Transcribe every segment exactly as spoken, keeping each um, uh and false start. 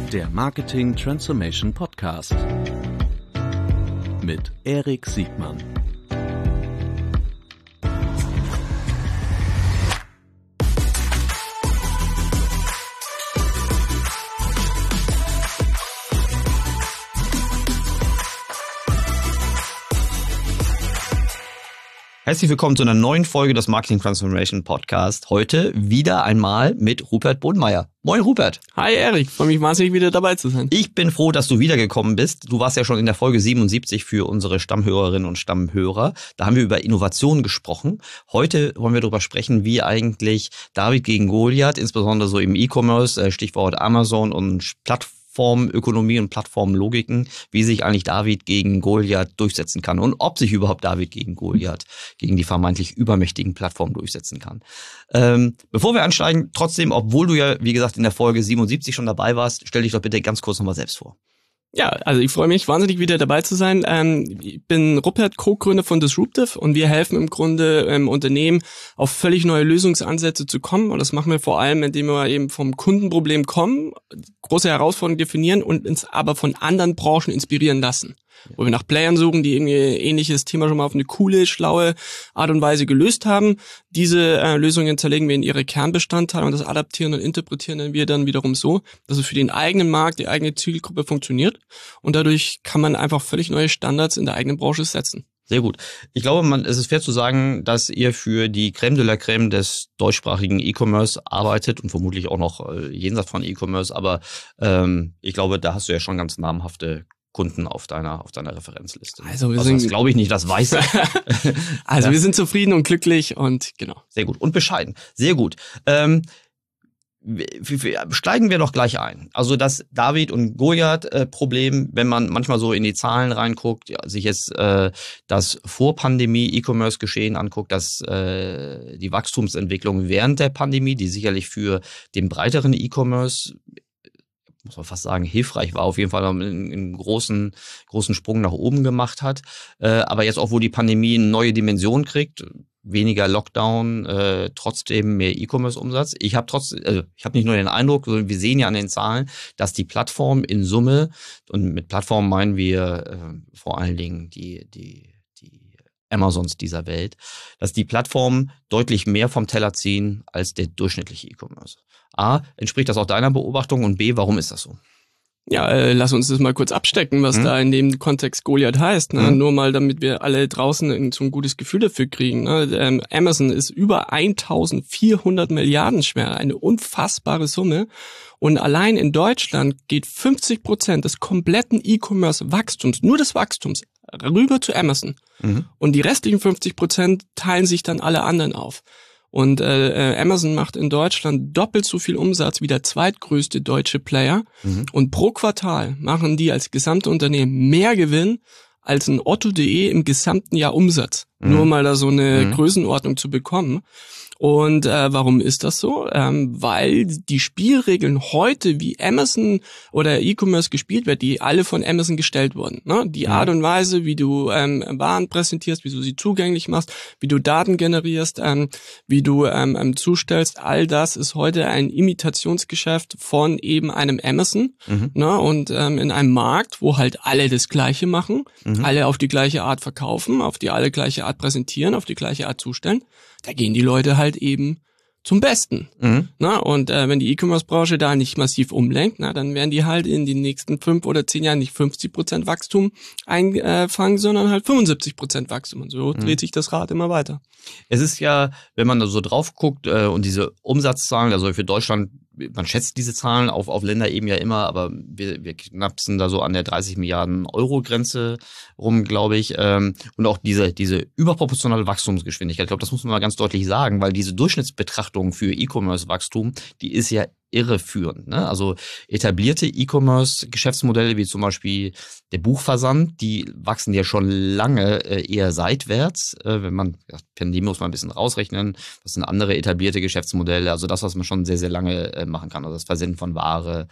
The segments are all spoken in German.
Der Marketing Transformation Podcast mit Erik Siegmann. Herzlich willkommen zu einer neuen Folge des Marketing Transformation Podcast. Heute wieder einmal mit Rupert Bodenmeier. Moin Rupert. Hi Erik, freue mich wahnsinnig wieder dabei zu sein. Ich bin froh, dass du wiedergekommen bist. Du warst ja schon in der Folge siebenundsiebzig für unsere Stammhörerinnen und Stammhörer. Da haben wir über Innovation gesprochen. Heute wollen wir darüber sprechen, wie eigentlich David gegen Goliath, insbesondere so im E-Commerce, Stichwort Amazon und Plattformen, Plattformökonomie und Plattformlogiken, wie sich eigentlich David gegen Goliath durchsetzen kann und ob sich überhaupt David gegen Goliath, gegen die vermeintlich übermächtigen Plattformen durchsetzen kann. Ähm, bevor wir einsteigen, trotzdem, obwohl du ja, wie gesagt, in der Folge siebenundsiebzig schon dabei warst, stell dich doch bitte ganz kurz nochmal selbst vor. Ja, also ich freue mich wahnsinnig wieder dabei zu sein. Ähm, ich bin Rupert, Co-Gründer von Disruptive und wir helfen im Grunde ähm, Unternehmen auf völlig neue Lösungsansätze zu kommen und das machen wir vor allem, indem wir eben vom Kundenproblem kommen, große Herausforderungen definieren und uns aber von anderen Branchen inspirieren lassen. Wo wir nach Playern suchen, die irgendwie ähnliches Thema schon mal auf eine coole, schlaue Art und Weise gelöst haben. Diese äh, Lösungen zerlegen wir in ihre Kernbestandteile und das adaptieren und interpretieren wir dann wiederum so, dass es für den eigenen Markt, die eigene Zielgruppe funktioniert. Und dadurch kann man einfach völlig neue Standards in der eigenen Branche setzen. Sehr gut. Ich glaube, man, es ist fair zu sagen, dass ihr für die Crème de la Crème des deutschsprachigen E-Commerce arbeitet und vermutlich auch noch äh, jenseits von E-Commerce. Aber ähm, ich glaube, da hast du ja schon ganz namhafte Kunden auf deiner auf deiner Referenzliste. Also wir also sind, das glaube ich nicht, das weiß ich. Also ja. Wir sind zufrieden und glücklich und genau. Sehr gut und bescheiden. Sehr gut. Ähm, steigen wir doch gleich ein. Also das David und Goliath-Problem, wenn man manchmal so in die Zahlen reinguckt, ja, sich jetzt äh, das Vor-Pandemie-E-Commerce-Geschehen anguckt, dass äh, die Wachstumsentwicklung während der Pandemie, die sicherlich für den breiteren E-Commerce, muss man fast sagen, hilfreich war, auf jeden Fall einen, einen großen, großen Sprung nach oben gemacht hat. Äh, aber jetzt auch, wo die Pandemie eine neue Dimension kriegt, weniger Lockdown, äh, trotzdem mehr E-Commerce-Umsatz. Ich habe trotzdem, also ich habe nicht nur den Eindruck, sondern wir sehen ja an den Zahlen, dass die Plattform in Summe, und mit Plattform meinen wir äh, vor allen Dingen die, die, die Amazons dieser Welt, dass die Plattformen deutlich mehr vom Teller ziehen als der durchschnittliche E-Commerce. A, entspricht das auch deiner Beobachtung und B, warum ist das so? Ja, äh, lass uns das mal kurz abstecken, was hm. da in dem Kontext Goliath heißt. Ne? Hm. Nur mal, damit wir alle draußen so ein gutes Gefühl dafür kriegen. Ne? Ähm, Amazon ist über eintausendvierhundert Milliarden schwer, eine unfassbare Summe. Und allein in Deutschland geht fünfzig Prozent des kompletten E-Commerce-Wachstums, nur des Wachstums, rüber zu Amazon. Mhm. Und die restlichen fünfzig Prozent teilen sich dann alle anderen auf. Und äh, Amazon macht in Deutschland doppelt so viel Umsatz wie der zweitgrößte deutsche Player. Mhm. Und pro Quartal machen die als gesamte Unternehmen mehr Gewinn als ein Otto punkt de im gesamten Jahr Umsatz. Mhm. Nur mal da so eine mhm. Größenordnung zu bekommen. Und äh, warum ist das so? Ähm, weil die Spielregeln heute, wie Amazon oder E-Commerce gespielt wird, die alle von Amazon gestellt wurden. Ne? Die ja. Art und Weise, wie du ähm, Waren präsentierst, wie du sie zugänglich machst, wie du Daten generierst, ähm, wie du ähm, zustellst, all das ist heute ein Imitationsgeschäft von eben einem Amazon. Mhm. Ne? Und ähm, in einem Markt, wo halt alle das Gleiche machen, mhm. alle auf die gleiche Art verkaufen, auf die alle gleiche Art präsentieren, auf die gleiche Art zustellen, da gehen die Leute halt eben zum Besten. Mhm. Na, und äh, wenn die E-Commerce-Branche da nicht massiv umlenkt, na, dann werden die halt in den nächsten fünf oder zehn Jahren nicht fünfzig Prozent Wachstum einfangen, sondern halt fünfundsiebzig Prozent Wachstum. Und so mhm. dreht sich das Rad immer weiter. Es ist ja, wenn man da so drauf guckt äh, und diese Umsatzzahlen, also für Deutschland, man schätzt diese Zahlen auf, auf Länderebene ja immer, aber wir, wir knapsen da so an der dreißig Milliarden Euro Grenze rum, glaube ich. Ähm, und auch diese, diese überproportionale Wachstumsgeschwindigkeit, ich glaube, das muss man mal ganz deutlich sagen, weil diese Durchschnittsbetrachtung für E-Commerce-Wachstum, die ist ja irreführend. Ne? Also etablierte E-Commerce-Geschäftsmodelle wie zum Beispiel der Buchversand, die wachsen ja schon lange äh, eher seitwärts. Äh, wenn man, ja, Pandemie muss man ein bisschen rausrechnen, das sind andere etablierte Geschäftsmodelle, also das, was man schon sehr, sehr lange äh, machen kann. Also das Versenden von Ware,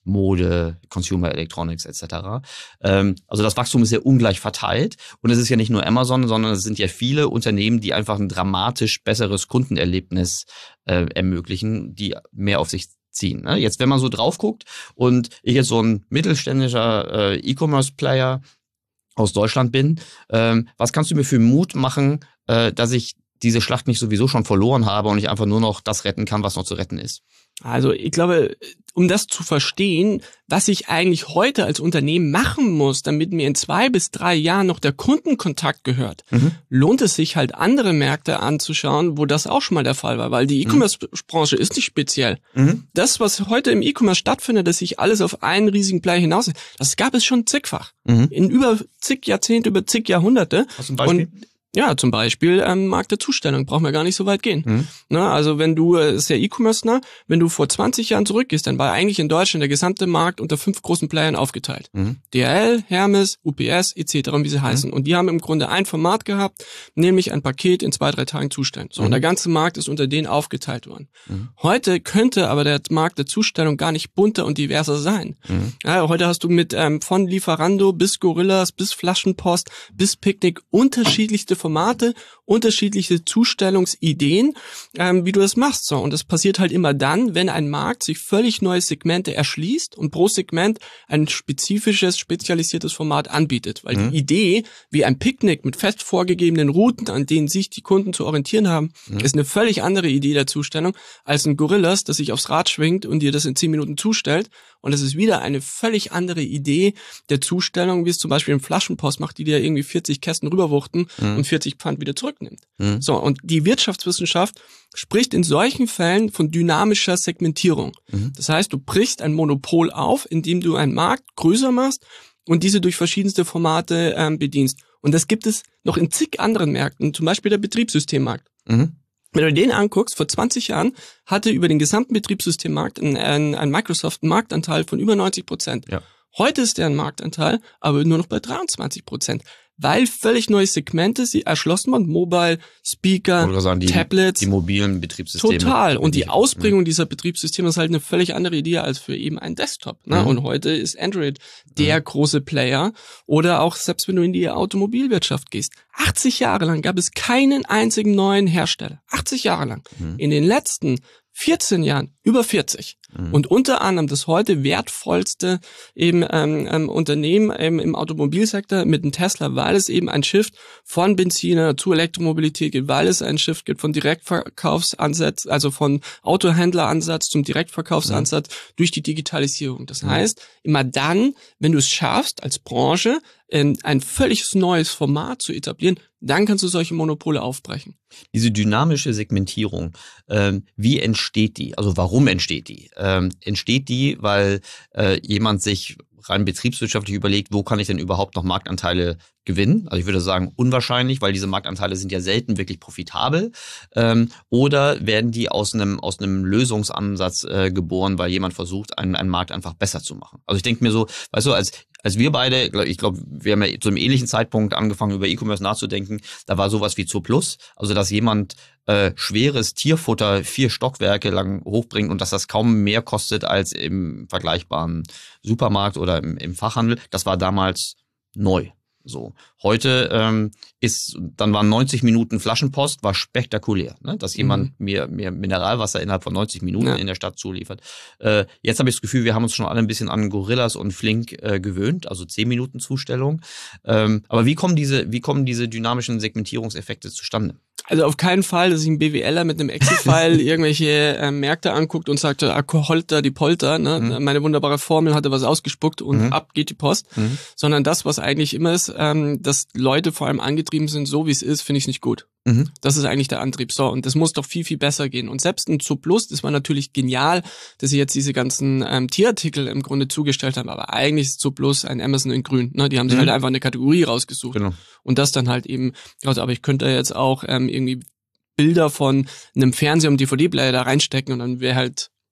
Mode, Consumer Electronics et cetera. Ähm, also das Wachstum ist sehr ungleich verteilt und es ist ja nicht nur Amazon, sondern es sind ja viele Unternehmen, die einfach ein dramatisch besseres Kundenerlebnis äh, ermöglichen, die mehr auf sich ziehen. Ne? Jetzt, wenn man so drauf guckt und ich jetzt so ein mittelständischer äh, E-Commerce-Player aus Deutschland bin, ähm, was kannst du mir für Mut machen, äh, dass ich diese Schlacht nicht sowieso schon verloren habe und ich einfach nur noch das retten kann, was noch zu retten ist? Also ich glaube, um das zu verstehen, was ich eigentlich heute als Unternehmen machen muss, damit mir in zwei bis drei Jahren noch der Kundenkontakt gehört, mhm. lohnt es sich halt andere Märkte anzuschauen, wo das auch schon mal der Fall war, weil die E-Commerce-Branche ist nicht speziell. Mhm. Das, was heute im E-Commerce stattfindet, dass sich alles auf einen riesigen Player hinaus, das gab es schon zigfach. Mhm. In über zig Jahrzehnte, über zig Jahrhunderte. Hast du ein Beispiel? Und ja, zum Beispiel ähm, Markt der Zustellung, brauchen wir gar nicht so weit gehen. Mhm. Na, also wenn du, äh, ist ja E-Commerce, ne? Wenn du vor zwanzig Jahren zurückgehst, dann war eigentlich in Deutschland der gesamte Markt unter fünf großen Playern aufgeteilt. Mhm. D H L, Hermes, U P S et cetera, wie sie heißen. Mhm. Und die haben im Grunde ein Format gehabt, nämlich ein Paket in zwei, drei Tagen zustellen. So, mhm. und der ganze Markt ist unter denen aufgeteilt worden. Mhm. Heute könnte aber der Markt der Zustellung gar nicht bunter und diverser sein. Mhm. Ja, heute hast du mit ähm, von Lieferando bis Gorillas, bis Flaschenpost, bis Picknick unterschiedlichste Formate, unterschiedliche Zustellungsideen, ähm, wie du das machst. So, und das passiert halt immer dann, wenn ein Markt sich völlig neue Segmente erschließt und pro Segment ein spezifisches, spezialisiertes Format anbietet. Weil mhm. die Idee, wie ein Picknick mit fest vorgegebenen Routen, an denen sich die Kunden zu orientieren haben, mhm. ist eine völlig andere Idee der Zustellung als ein Gorillas, das sich aufs Rad schwingt und dir das in zehn Minuten zustellt. Und es ist wieder eine völlig andere Idee der Zustellung, wie es zum Beispiel im Flaschenpost macht, die dir irgendwie vierzig Kästen rüberwuchten mhm. und vierzig Pfand wieder zurücknimmt. Mhm. So, und die Wirtschaftswissenschaft spricht in solchen Fällen von dynamischer Segmentierung. Mhm. Das heißt, du brichst ein Monopol auf, indem du einen Markt größer machst und diese durch verschiedenste Formate ähm, bedienst. Und das gibt es noch in zig anderen Märkten, zum Beispiel der Betriebssystemmarkt. Mhm. Wenn du den anguckst, vor zwanzig Jahren hatte über den gesamten Betriebssystemmarkt ein, ein, ein Microsoft einen Marktanteil von über neunzig Prozent. Ja. Heute ist der ein Marktanteil, aber nur noch bei dreiundzwanzig Prozent. Weil völlig neue Segmente sie erschlossen wurden, Mobile, Speaker, sagen, die, Tablets. Die mobilen Betriebssysteme. Total. Und die Ausbringung dieser Betriebssysteme ist halt eine völlig andere Idee als für eben einen Desktop. Ne? Mhm. Und heute ist Android der mhm. große Player. Oder auch selbst wenn du in die Automobilwirtschaft gehst. achtzig Jahre lang gab es keinen einzigen neuen Hersteller. achtzig Jahre lang. Mhm. In den letzten vierzehn Jahren über vierzig. Mhm. Und unter anderem das heute wertvollste eben ähm, ähm, Unternehmen ähm, im Automobilsektor mit dem Tesla, weil es eben ein Shift von Benziner zu Elektromobilität gibt, weil es ein Shift gibt von Direktverkaufsansatz, also von Autohändleransatz zum Direktverkaufsansatz mhm. durch die Digitalisierung. Das mhm. heißt, immer dann, wenn du es schaffst, als Branche ähm, ein völlig neues Format zu etablieren, dann kannst du solche Monopole aufbrechen. Diese dynamische Segmentierung, ähm, wie entsteht die? Also warum entsteht die? Ähm, entsteht die, weil äh, jemand sich rein betriebswirtschaftlich überlegt, wo kann ich denn überhaupt noch Marktanteile gewinnen? Also ich würde sagen unwahrscheinlich, weil diese Marktanteile sind ja selten wirklich profitabel. Ähm, oder werden die aus einem aus einem Lösungsansatz äh, geboren, weil jemand versucht, einen, einen Markt einfach besser zu machen? Also ich denke mir so, weißt du, als als wir beide, ich glaube, wir haben ja zu einem ähnlichen Zeitpunkt angefangen, über E-Commerce nachzudenken, da war sowas wie Zooplus, also dass jemand äh, schweres Tierfutter vier Stockwerke lang hochbringt und dass das kaum mehr kostet als im vergleichbaren Supermarkt oder im, im Fachhandel, das war damals neu. So, heute ähm, ist, dann waren neunzig Minuten Flaschenpost, war spektakulär, ne? Dass jemand mhm. mir, mir Mineralwasser innerhalb von neunzig Minuten ja. in der Stadt zuliefert. Äh, jetzt habe ich das Gefühl, wir haben uns schon alle ein bisschen an Gorillas und Flink äh, gewöhnt, also zehn Minuten Zustellung. Ähm, aber wie kommen diese, wie kommen diese dynamischen Segmentierungseffekte zustande? Also auf keinen Fall, dass sich ein BWLer mit einem Excel-File irgendwelche äh, Märkte anguckt und sagt, ah, holter die Polter, ne? Mhm. Meine wunderbare Formel hatte was ausgespuckt und mhm. ab geht die Post. Mhm. Sondern das, was eigentlich immer ist, ähm, dass Leute vor allem angetrieben sind, so wie es ist, finde ich es nicht gut. Mhm. Das ist eigentlich der Antrieb. So, und das muss doch viel, viel besser gehen. Und selbst ein Zooplus, das war natürlich genial, dass sie jetzt diese ganzen ähm, Tierartikel im Grunde zugestellt haben, aber eigentlich ist Zooplus ein Amazon in grün. Ne? Die haben sich mhm. halt einfach eine Kategorie rausgesucht. Genau. Und das dann halt eben, also, aber ich könnte jetzt auch ähm, irgendwie Bilder von einem Fernseher und D V D-Player da reinstecken und dann wäre halt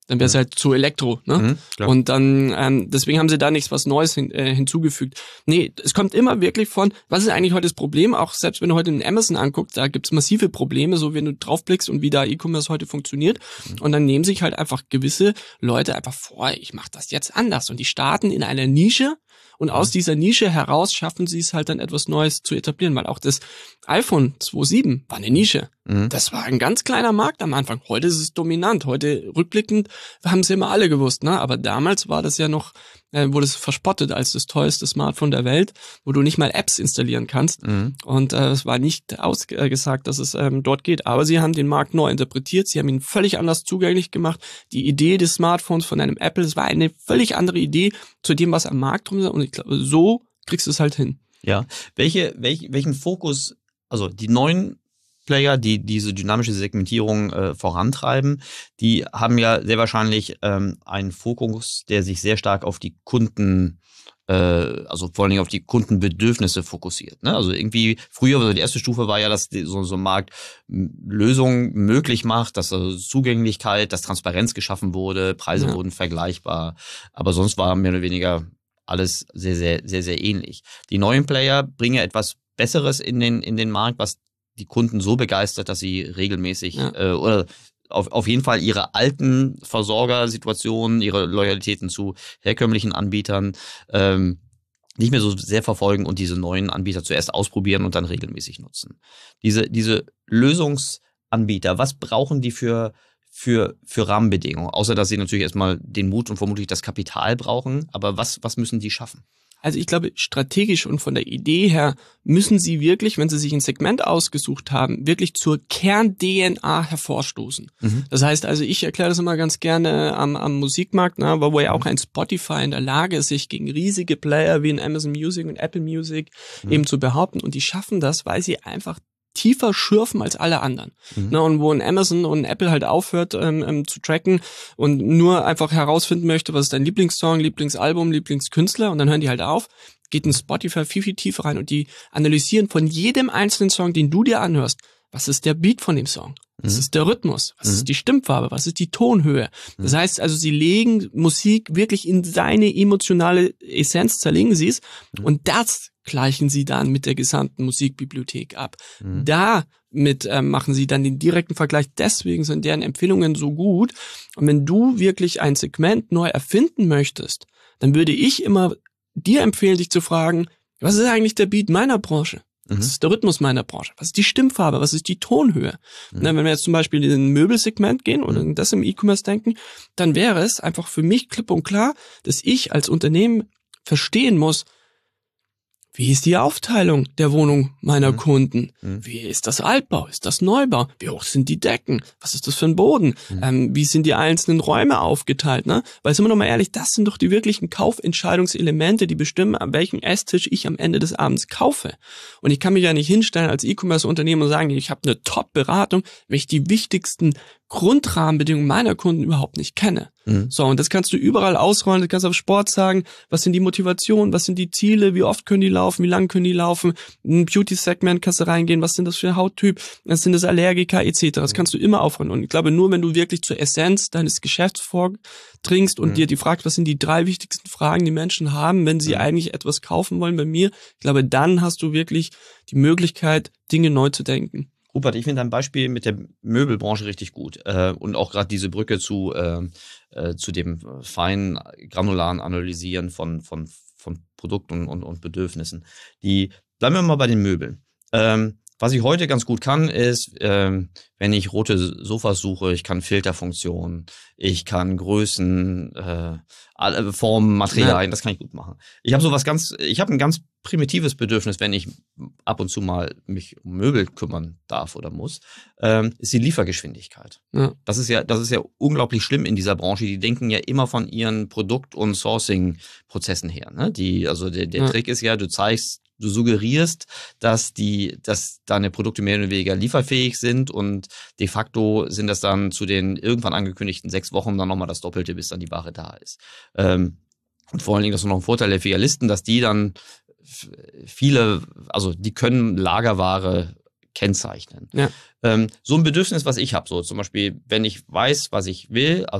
Dann wäre es halt zu Elektro, ne? Mhm, und dann, ähm, deswegen haben sie da nichts was Neues hin, äh, hinzugefügt. Nee, es kommt immer wirklich von, was ist eigentlich heute das Problem? Auch selbst wenn du heute in Amazon anguckst, da gibt's massive Probleme, so wenn du draufblickst und wie da E-Commerce heute funktioniert. Mhm. Und dann nehmen sich halt einfach gewisse Leute einfach vor, ich mache das jetzt anders. Und die starten in einer Nische. Und aus dieser Nische heraus schaffen sie es halt dann etwas Neues zu etablieren, weil auch das iPhone zwei Punkt sieben war eine Nische. Mhm. Das war ein ganz kleiner Markt am Anfang. Heute ist es dominant. Heute rückblickend haben es immer alle gewusst, ne? Aber damals war das ja noch, äh, wurde es verspottet als das teuerste Smartphone der Welt, wo du nicht mal Apps installieren kannst. Mhm. Und äh, es war nicht ausgesagt, dass es ähm, dort geht. Aber sie haben den Markt neu interpretiert. Sie haben ihn völlig anders zugänglich gemacht. Die Idee des Smartphones von einem Apple, es war eine völlig andere Idee zu dem, was am Markt drum ist. Und ich glaube, so kriegst du es halt hin. Ja. Welche, welch, welchen Fokus, also die neuen Player, die diese dynamische Segmentierung äh, vorantreiben, die haben ja sehr wahrscheinlich ähm, einen Fokus, der sich sehr stark auf die Kunden, äh, also vor allen Dingen auf die Kundenbedürfnisse fokussiert. Ne? Also irgendwie früher, also die erste Stufe war ja, dass die, so, so ein Markt Lösungen möglich macht, dass also Zugänglichkeit, dass Transparenz geschaffen wurde, Preise ja. wurden vergleichbar, aber sonst war mehr oder weniger alles sehr, sehr, sehr, sehr ähnlich. Die neuen Player bringen ja etwas Besseres in den, in den Markt, was die Kunden so begeistert, dass sie regelmäßig ja. äh, oder auf, auf jeden Fall ihre alten Versorgersituationen, ihre Loyalitäten zu herkömmlichen Anbietern ähm, nicht mehr so sehr verfolgen und diese neuen Anbieter zuerst ausprobieren und dann regelmäßig nutzen. Diese, diese Lösungsanbieter, was brauchen die für für für Rahmenbedingungen? Außer, dass sie natürlich erstmal den Mut und vermutlich das Kapital brauchen. Aber was was müssen die schaffen? Also ich glaube, strategisch und von der Idee her müssen sie wirklich, wenn sie sich ein Segment ausgesucht haben, wirklich zur Kern-D N A hervorstoßen. Mhm. Das heißt also, ich erkläre das immer ganz gerne am, am Musikmarkt, ne, wo ja auch ein Spotify in der Lage ist, sich gegen riesige Player wie in Amazon Music und Apple Music mhm. eben zu behaupten. Und die schaffen das, weil sie einfach tiefer schürfen als alle anderen. Mhm. Na, und wo ein Amazon und ein Apple halt aufhört ähm, ähm, zu tracken und nur einfach herausfinden möchte, was ist dein Lieblingssong, Lieblingsalbum, Lieblingskünstler, und dann hören die halt auf, geht in Spotify viel, viel tiefer rein und die analysieren von jedem einzelnen Song, den du dir anhörst, was ist der Beat von dem Song? Was mhm. ist der Rhythmus? Was mhm. ist die Stimmfarbe? Was ist die Tonhöhe? Mhm. Das heißt also, sie legen Musik wirklich in seine emotionale Essenz, zerlegen sie es mhm. und das gleichen sie dann mit der gesamten Musikbibliothek ab. Mhm. Damit äh, machen sie dann den direkten Vergleich. Deswegen sind deren Empfehlungen so gut. Und wenn du wirklich ein Segment neu erfinden möchtest, dann würde ich immer dir empfehlen, dich zu fragen, was ist eigentlich der Beat meiner Branche? Was ist der Rhythmus meiner Branche? Was ist die Stimmfarbe? Was ist die Tonhöhe? Mhm. Na, wenn wir jetzt zum Beispiel in ein Möbelsegment gehen oder in das im E-Commerce denken, dann wäre es einfach für mich klipp und klar, dass ich als Unternehmen verstehen muss, wie ist die Aufteilung der Wohnung meiner mhm. Kunden? Mhm. Wie ist das Altbau? Ist das Neubau? Wie hoch sind die Decken? Was ist das für ein Boden? Mhm. Ähm, wie sind die einzelnen Räume aufgeteilt? Ne? Weil, sind wir doch mal ehrlich, das sind doch die wirklichen Kaufentscheidungselemente, die bestimmen, an welchem Esstisch ich am Ende des Abends kaufe. Und ich kann mich ja nicht hinstellen als E-Commerce-Unternehmen und sagen, ich habe eine Top-Beratung, wenn ich die wichtigsten Grundrahmenbedingungen meiner Kunden überhaupt nicht kenne. Mhm. So, und das kannst du überall ausrollen, du kannst auf Sport sagen, was sind die Motivationen, was sind die Ziele, wie oft können die laufen, wie lang können die laufen, in ein Beauty-Segment kannst du reingehen, was sind das für Hauttyp, was sind das Allergiker et cetera. Das kannst du immer aufrollen. Und ich glaube, nur wenn du wirklich zur Essenz deines Geschäfts vordringst und mhm. dir die fragst, was sind die drei wichtigsten Fragen, die Menschen haben, wenn sie mhm. eigentlich etwas kaufen wollen bei mir, ich glaube, dann hast du wirklich die Möglichkeit, Dinge neu zu denken. Rupert, ich finde dein Beispiel mit der Möbelbranche richtig gut äh, und auch gerade diese Brücke zu äh, äh, zu dem feinen granularen Analysieren von von von Produkten und, und Bedürfnissen. Die bleiben wir mal bei den Möbeln. Ähm, was ich heute ganz gut kann, ist, ähm, wenn ich rote Sofas suche, ich kann Filterfunktionen, ich kann Größen, äh, Formen, Materialien, ja. das kann ich gut machen. Ich habe sowas ganz, ich habe ein ganz primitives Bedürfnis, wenn ich ab und zu mal mich um Möbel kümmern darf oder muss, ähm, ist die Liefergeschwindigkeit. Ja. Das ist ja, das ist ja unglaublich schlimm in dieser Branche. Die denken ja immer von ihren Produkt- und Sourcing-Prozessen her. Ne? Die, also der, der ja. Trick ist ja, du zeigst, du suggerierst, dass die, dass deine Produkte mehr oder weniger lieferfähig sind und de facto sind das dann zu den irgendwann angekündigten sechs Wochen dann nochmal das Doppelte, bis dann die Ware da ist. Ähm, und vor allen Dingen, das ist noch ein Vorteil der Filialisten, dass die dann viele, also die können Lagerware kennzeichnen. Ja. Ähm, so ein Bedürfnis, was ich habe, so zum Beispiel, wenn ich weiß, was ich will, also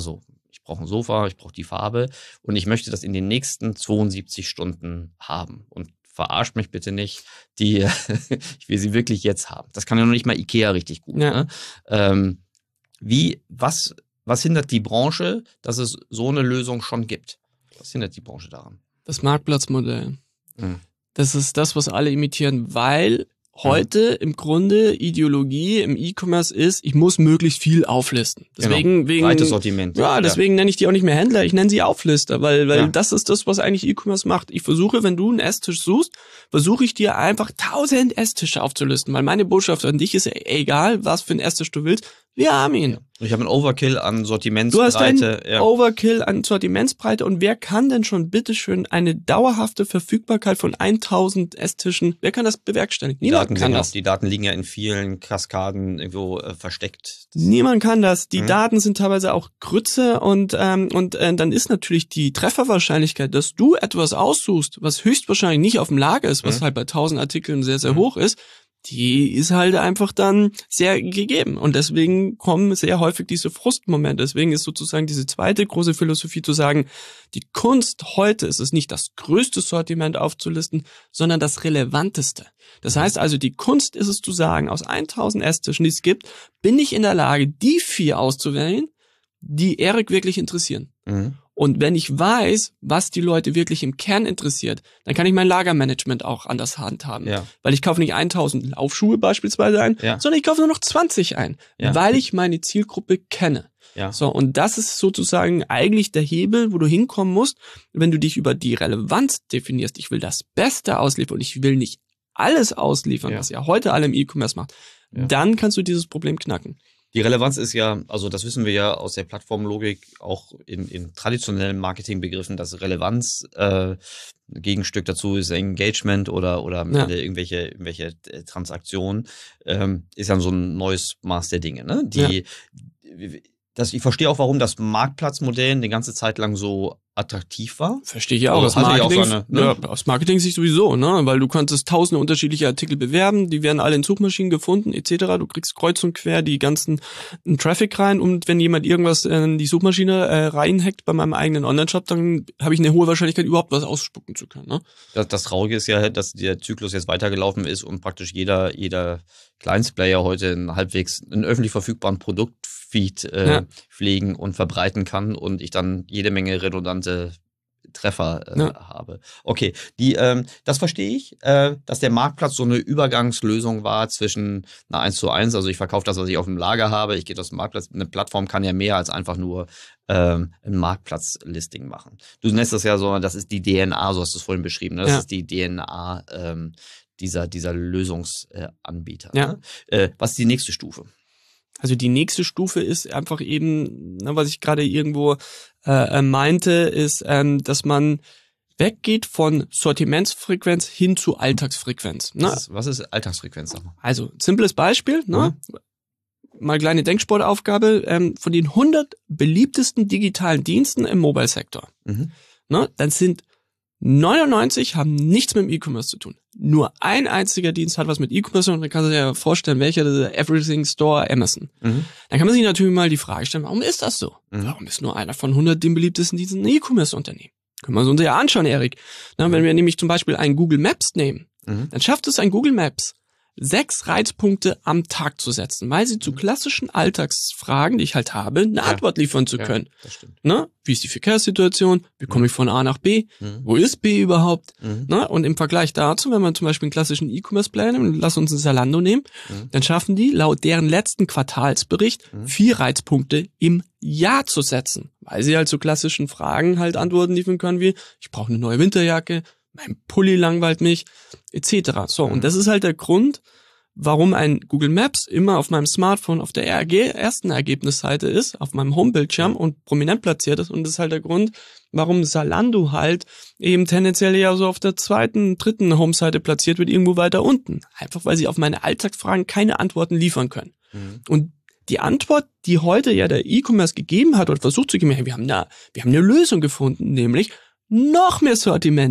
ich brauche ein Sofa, ich brauche die Farbe und ich möchte das in den nächsten zweiundsiebzig Stunden haben. Und verarscht mich bitte nicht, die, ich will sie wirklich jetzt haben. Das kann ja noch nicht mal Ikea richtig gut. Ja. Ne? Ähm, wie, was, was hindert die Branche, dass es so eine Lösung schon gibt? Was hindert die Branche daran? Das Marktplatzmodell. Mhm. Das ist das, was alle imitieren, weil heute im Grunde Ideologie im E-Commerce ist, ich muss möglichst viel auflisten. Deswegen, genau. wegen, Breites Sortiment. Ja, deswegen ja. nenne ich die auch nicht mehr Händler, ich nenne sie Auflister, weil, weil ja. das ist das, was eigentlich E-Commerce macht. Ich versuche, wenn du einen Esstisch suchst, versuche ich dir einfach tausend Esstische aufzulisten, weil meine Botschaft an dich ist, egal, was für einen Esstisch du willst, wir haben ihn. Ja. Ich habe einen Overkill an Sortimentsbreite. Du hast einen ja. Overkill an Sortimentsbreite und wer kann denn schon bitteschön eine dauerhafte Verfügbarkeit von tausend Esstischen, wer kann das bewerkstelligen? Niemand kann das. Auch, die Daten liegen ja in vielen Kaskaden irgendwo äh, versteckt. Das Niemand kann das. Die hm. Daten sind teilweise auch Grütze und ähm, und äh, dann ist natürlich die Trefferwahrscheinlichkeit, dass du etwas aussuchst, was höchstwahrscheinlich nicht auf dem Lager ist, was hm. halt bei tausend Artikeln sehr, sehr hm. hoch ist, die ist halt einfach dann sehr gegeben. Und deswegen kommen sehr häufig diese Frustmomente. Deswegen ist sozusagen diese zweite große Philosophie zu sagen, die Kunst heute ist es nicht, das größte Sortiment aufzulisten, sondern das relevanteste. Das heißt also, die Kunst ist es zu sagen, aus tausend Esstischen, die es gibt, bin ich in der Lage, die vier auszuwählen, die Erik wirklich interessieren. Mhm. Und wenn ich weiß, was die Leute wirklich im Kern interessiert, dann kann ich mein Lagermanagement auch anders handhaben. Ja. Weil ich kaufe nicht tausend Laufschuhe beispielsweise ein, ja. sondern ich kaufe nur noch zwanzig ein, ja. weil ich meine Zielgruppe kenne. Ja. So, und das ist sozusagen eigentlich der Hebel, wo du hinkommen musst, wenn du dich über die Relevanz definierst. Ich will das Beste ausliefern und ich will nicht alles ausliefern, ja. was ja heute alle im E-Commerce macht. Ja. Dann kannst du dieses Problem knacken. Die Relevanz ist ja, also das wissen wir ja aus der Plattformlogik, auch in, in traditionellen Marketingbegriffen, dass Relevanz äh, Gegenstück dazu ist Engagement oder oder ja. irgendwelche irgendwelche Transaktionen, ähm, ist ja so ein neues Maß der Dinge. Ne? Die, ja. das, ich verstehe auch, warum das Marktplatzmodell eine ganze Zeit lang so attraktiv war. Verstehe ich auch. Also aus Marketing, auch seine, ne? ja, aus Marketing-Sicht sowieso, ne? Weil du konntest tausende unterschiedliche Artikel bewerben, die werden alle in Suchmaschinen gefunden, et cetera. Du kriegst kreuz und quer die ganzen Traffic rein und wenn jemand irgendwas in die Suchmaschine äh, reinhackt bei meinem eigenen Online-Shop, dann habe ich eine hohe Wahrscheinlichkeit, überhaupt was ausspucken zu können. Ne? Das, das Traurige ist ja, dass der Zyklus jetzt weitergelaufen ist und praktisch jeder, jeder Kleinstplayer heute einen halbwegs einen öffentlich verfügbaren Produktfeed äh, ja. pflegen und verbreiten kann und ich dann jede Menge redundante Treffer äh, ja. habe. Okay, die, ähm, das verstehe ich, äh, dass der Marktplatz so eine Übergangslösung war zwischen einer eins zu eins, also ich verkaufe das, was ich auf dem Lager habe, ich gehe aus dem Marktplatz, eine Plattform kann ja mehr als einfach nur ähm, ein Marktplatzlisting machen. Du nennst das ja so, das ist die D N A, so hast du es vorhin beschrieben, ne? Das ja. ist die D N A ähm, dieser, dieser Lösungsanbieter. Ja. Ne? Äh, was ist die nächste Stufe? Also die nächste Stufe ist einfach eben, na, was ich gerade irgendwo äh, meinte, ist, ähm, dass man weggeht von Sortimentsfrequenz hin zu Alltagsfrequenz. Ne? Was, ist, was ist Alltagsfrequenz? Also simples Beispiel, ne? Mhm. Mal kleine Denksportaufgabe, ähm, von den hundert beliebtesten digitalen Diensten im Mobile-Sektor. Mhm. Ne? Dann sind neunundneunzig haben nichts mit dem E-Commerce zu tun. Nur ein einziger Dienst hat was mit E-Commerce zu tun. Und man kann sich ja vorstellen, welcher, das Everything Store, Amazon. Mhm. Dann kann man sich natürlich mal die Frage stellen, warum ist das so? Mhm. Warum ist nur einer von hundert den beliebtesten Diensten ein E-Commerce-Unternehmen? Können wir uns ja anschauen, Erik. Na, mhm. Wenn wir nämlich zum Beispiel einen Google Maps nehmen, mhm. dann schafft es ein Google Maps, sechs Reizpunkte am Tag zu setzen, weil sie zu klassischen Alltagsfragen, die ich halt habe, eine ja. Antwort liefern zu können. Ja, das stimmt. Ne? Wie ist die Verkehrssituation? Wie komme ich von A nach B? Mhm. Wo ist B überhaupt? Mhm. Ne? Und im Vergleich dazu, wenn man zum Beispiel einen klassischen E-Commerce-Player nimmt, lass uns ein Zalando nehmen, mhm. dann schaffen die laut deren letzten Quartalsbericht mhm. vier Reizpunkte im Jahr zu setzen, weil sie halt zu klassischen Fragen halt Antworten liefern können wie, ich brauche eine neue Winterjacke, mein Pulli langweilt mich, et cetera. So, mhm. und das ist halt der Grund, warum ein Google Maps immer auf meinem Smartphone auf der ersten Ergebnisseite ist, auf meinem Homebildschirm und prominent platziert ist. Und das ist halt der Grund, warum Zalando halt eben tendenziell ja so auf der zweiten, dritten Homeseite platziert wird, irgendwo weiter unten. Einfach, weil sie auf meine Alltagsfragen keine Antworten liefern können. Mhm. Und die Antwort, die heute ja der E-Commerce gegeben hat oder versucht zu geben, wir haben, eine, wir haben eine Lösung gefunden, nämlich noch mehr Sortimente.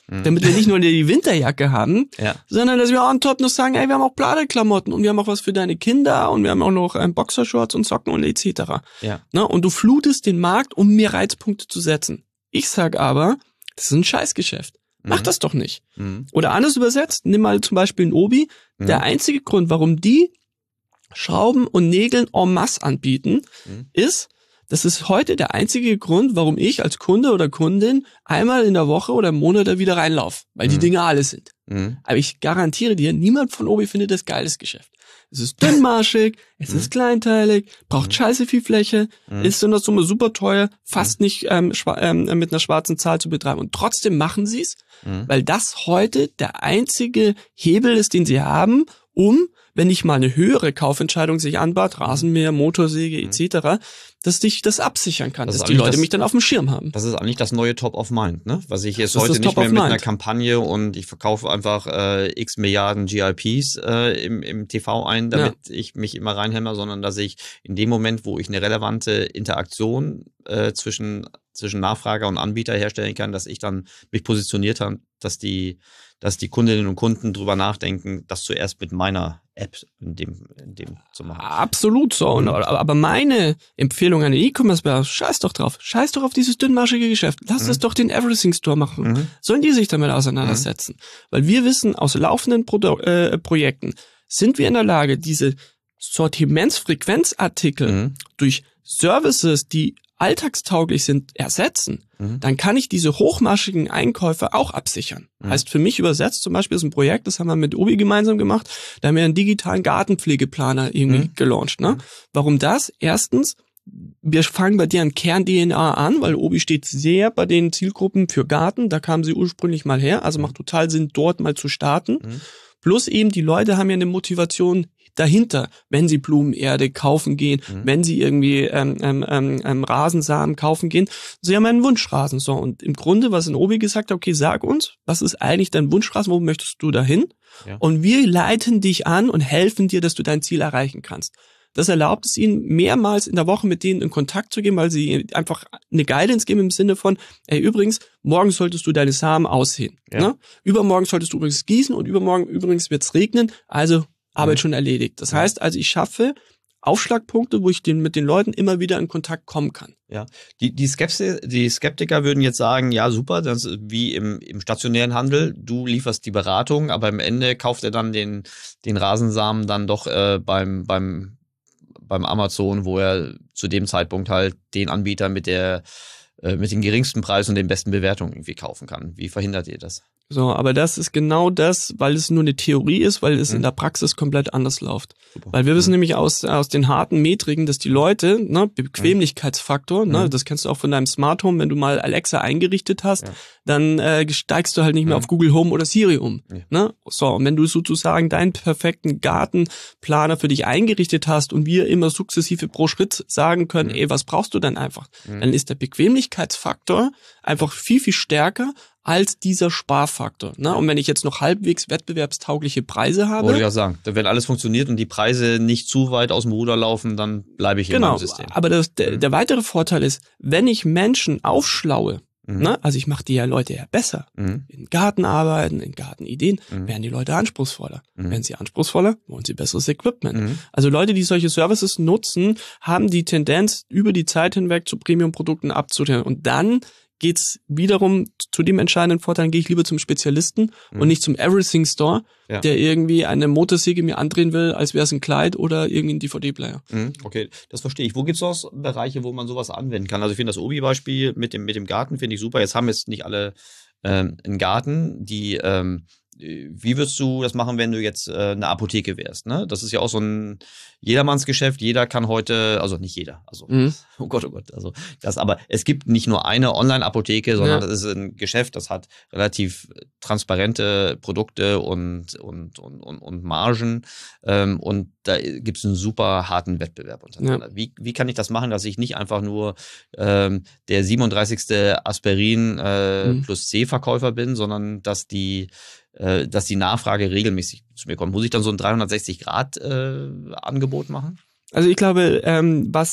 Mhm. Damit wir nicht nur die Winterjacke haben, ja. sondern dass wir on top noch sagen, ey, wir haben auch Badeklamotten und wir haben auch was für deine Kinder und wir haben auch noch ähm, Boxershorts und Socken und et cetera. Ja. Ne? Und du flutest den Markt, um mir Reizpunkte zu setzen. Ich sag aber, das ist ein Scheißgeschäft. Mach mhm. das doch nicht. Mhm. Oder anders übersetzt, nimm mal zum Beispiel ein Obi. Mhm. Der einzige Grund, warum die Schrauben und Nägeln en masse anbieten, mhm. ist, das ist heute der einzige Grund, warum ich als Kunde oder Kundin einmal in der Woche oder im Monat da wieder reinlaufe, weil mhm. die Dinge alle sind. Mhm. Aber ich garantiere dir, niemand von Obi findet das geiles Geschäft. Es ist dünnmarschig, es mhm. ist kleinteilig, braucht mhm. scheiße viel Fläche, mhm. ist in der Summe super teuer, fast mhm. nicht ähm, schwa- ähm, mit einer schwarzen Zahl zu betreiben. Und trotzdem machen sie es, mhm. weil das heute der einzige Hebel ist, den sie haben, um, wenn nicht mal eine höhere Kaufentscheidung sich anbahnt, Rasenmäher, Motorsäge et cetera, dass ich das absichern kann, das dass die Leute das, mich dann auf dem Schirm haben. Das ist eigentlich das neue Top of Mind, ne? Was ich jetzt das heute nicht mehr mit einer Kampagne und ich verkaufe einfach äh, x Milliarden G I Ps äh, im, im T V ein, damit ja. ich mich immer reinhämmer, sondern dass ich in dem Moment, wo ich eine relevante Interaktion äh, zwischen zwischen Nachfrager und Anbieter herstellen kann, dass ich dann mich positioniert habe, dass die dass die Kundinnen und Kunden drüber nachdenken, das zuerst mit meiner App in dem, in dem zu machen. Absolut so. Mhm. Aber meine Empfehlung an den E-Commerce-Bär, scheiß doch drauf. Scheiß doch auf dieses dünnmarschige Geschäft. Lass mhm. das doch den Everything Store machen. Mhm. Sollen die sich damit auseinandersetzen? Mhm. Weil wir wissen, aus laufenden Pro- äh, Projekten sind wir in der Lage, diese Sortimentsfrequenzartikel mhm. durch Services, die alltagstauglich sind, ersetzen, mhm. dann kann ich diese hochmarschigen Einkäufe auch absichern. Mhm. Heißt für mich übersetzt, zum Beispiel ist ein Projekt, das haben wir mit Obi gemeinsam gemacht, da haben wir einen digitalen Gartenpflegeplaner irgendwie mhm. gelauncht. Ne? Mhm. Warum das? Erstens, wir fangen bei deren Kern-D N A an, weil Obi steht sehr bei den Zielgruppen für Garten, da kamen sie ursprünglich mal her, also macht total Sinn, dort mal zu starten. Mhm. Plus eben, die Leute haben ja eine Motivation dahinter, wenn sie Blumenerde kaufen gehen, mhm. wenn sie irgendwie ähm, ähm, ähm, Rasensamen kaufen gehen. Sie haben einen Wunschrasen. So, und im Grunde, was in Obi gesagt hat, okay, sag uns, was ist eigentlich dein Wunschrasen, wo möchtest du dahin? Ja. Und wir leiten dich an und helfen dir, dass du dein Ziel erreichen kannst. Das erlaubt es ihnen, mehrmals in der Woche mit denen in Kontakt zu gehen, weil sie einfach eine Guidance geben im Sinne von, ey, übrigens, morgen solltest du deine Samen aussehen. Ja. Ne? Übermorgen solltest du übrigens gießen und übermorgen übrigens wird's regnen, also Arbeit mhm. schon erledigt. Das heißt also, ich schaffe Aufschlagpunkte, wo ich den, mit den Leuten immer wieder in Kontakt kommen kann. Ja, die, die, Skepsi- die Skeptiker würden jetzt sagen, ja super, das ist wie im, im stationären Handel, du lieferst die Beratung, aber am Ende kauft er dann den, den Rasensamen dann doch äh, beim, beim, beim Amazon, wo er zu dem Zeitpunkt halt den Anbieter mit der äh, mit dem geringsten Preis und den besten Bewertungen irgendwie kaufen kann. Wie verhindert ihr das? So, aber das ist genau das, weil es nur eine Theorie ist, weil es mhm. in der Praxis komplett anders läuft. Super. Weil wir wissen mhm. nämlich aus aus den harten Metriken, dass die Leute, ne, Bequemlichkeitsfaktor, mhm. ne, das kennst du auch von deinem Smart Home, wenn du mal Alexa eingerichtet hast, ja. dann äh, steigst du halt nicht mehr mhm. auf Google Home oder Siri um. Ja. Ne? So, und wenn du sozusagen deinen perfekten Gartenplaner für dich eingerichtet hast und wir immer sukzessive pro Schritt sagen können, mhm. ey, was brauchst du denn einfach? Mhm. Dann ist der Bequemlichkeitsfaktor einfach viel, viel stärker als dieser Sparfaktor. Ne? Und wenn ich jetzt noch halbwegs wettbewerbstaugliche Preise habe. Wollte ich ja sagen, wenn alles funktioniert und die Preise nicht zu weit aus dem Ruder laufen, dann bleibe ich genau, in meinem System. Aber das, der, der weitere Vorteil ist, wenn ich Menschen aufschlaue, mhm. ne? Also ich mache die ja Leute ja besser. Mhm. In Gartenarbeiten, in Gartenideen, mhm. werden die Leute anspruchsvoller. Mhm. Werden sie anspruchsvoller, wollen sie besseres Equipment. Mhm. Also Leute, die solche Services nutzen, haben die Tendenz, über die Zeit hinweg zu Premium-Produkten abzuteilen. Und dann geht's wiederum zu dem entscheidenden Vorteil, dann gehe ich lieber zum Spezialisten mhm. und nicht zum Everything Store, ja. der irgendwie eine Motorsäge mir andrehen will, als wäre es ein Kleid oder irgendwie ein D V D-Player. Mhm. Okay, das verstehe ich. Wo gibt's noch Bereiche, wo man sowas anwenden kann? Also ich finde das Obi-Beispiel mit dem, mit dem Garten finde ich super. Jetzt haben jetzt nicht alle ähm, einen Garten, die ähm, wie würdest du das machen, wenn du jetzt äh, eine Apotheke wärst? Ne? Das ist ja auch so ein Jedermannsgeschäft. Jeder kann heute, also nicht jeder, also mhm. oh Gott, oh Gott, also das, aber es gibt nicht nur eine Online-Apotheke, sondern ja. das ist ein Geschäft, das hat relativ transparente Produkte und und und und, und Margen ähm, und da gibt es einen super harten Wettbewerb untereinander. Ja. Wie wie kann ich das machen, dass ich nicht einfach nur ähm, der siebenunddreißigste Aspirin äh, mhm. plus C-Verkäufer bin, sondern dass die dass die Nachfrage regelmäßig zu mir kommt. Muss ich dann so ein dreihundertsechzig Grad Angebot machen? Also ich glaube, ähm, was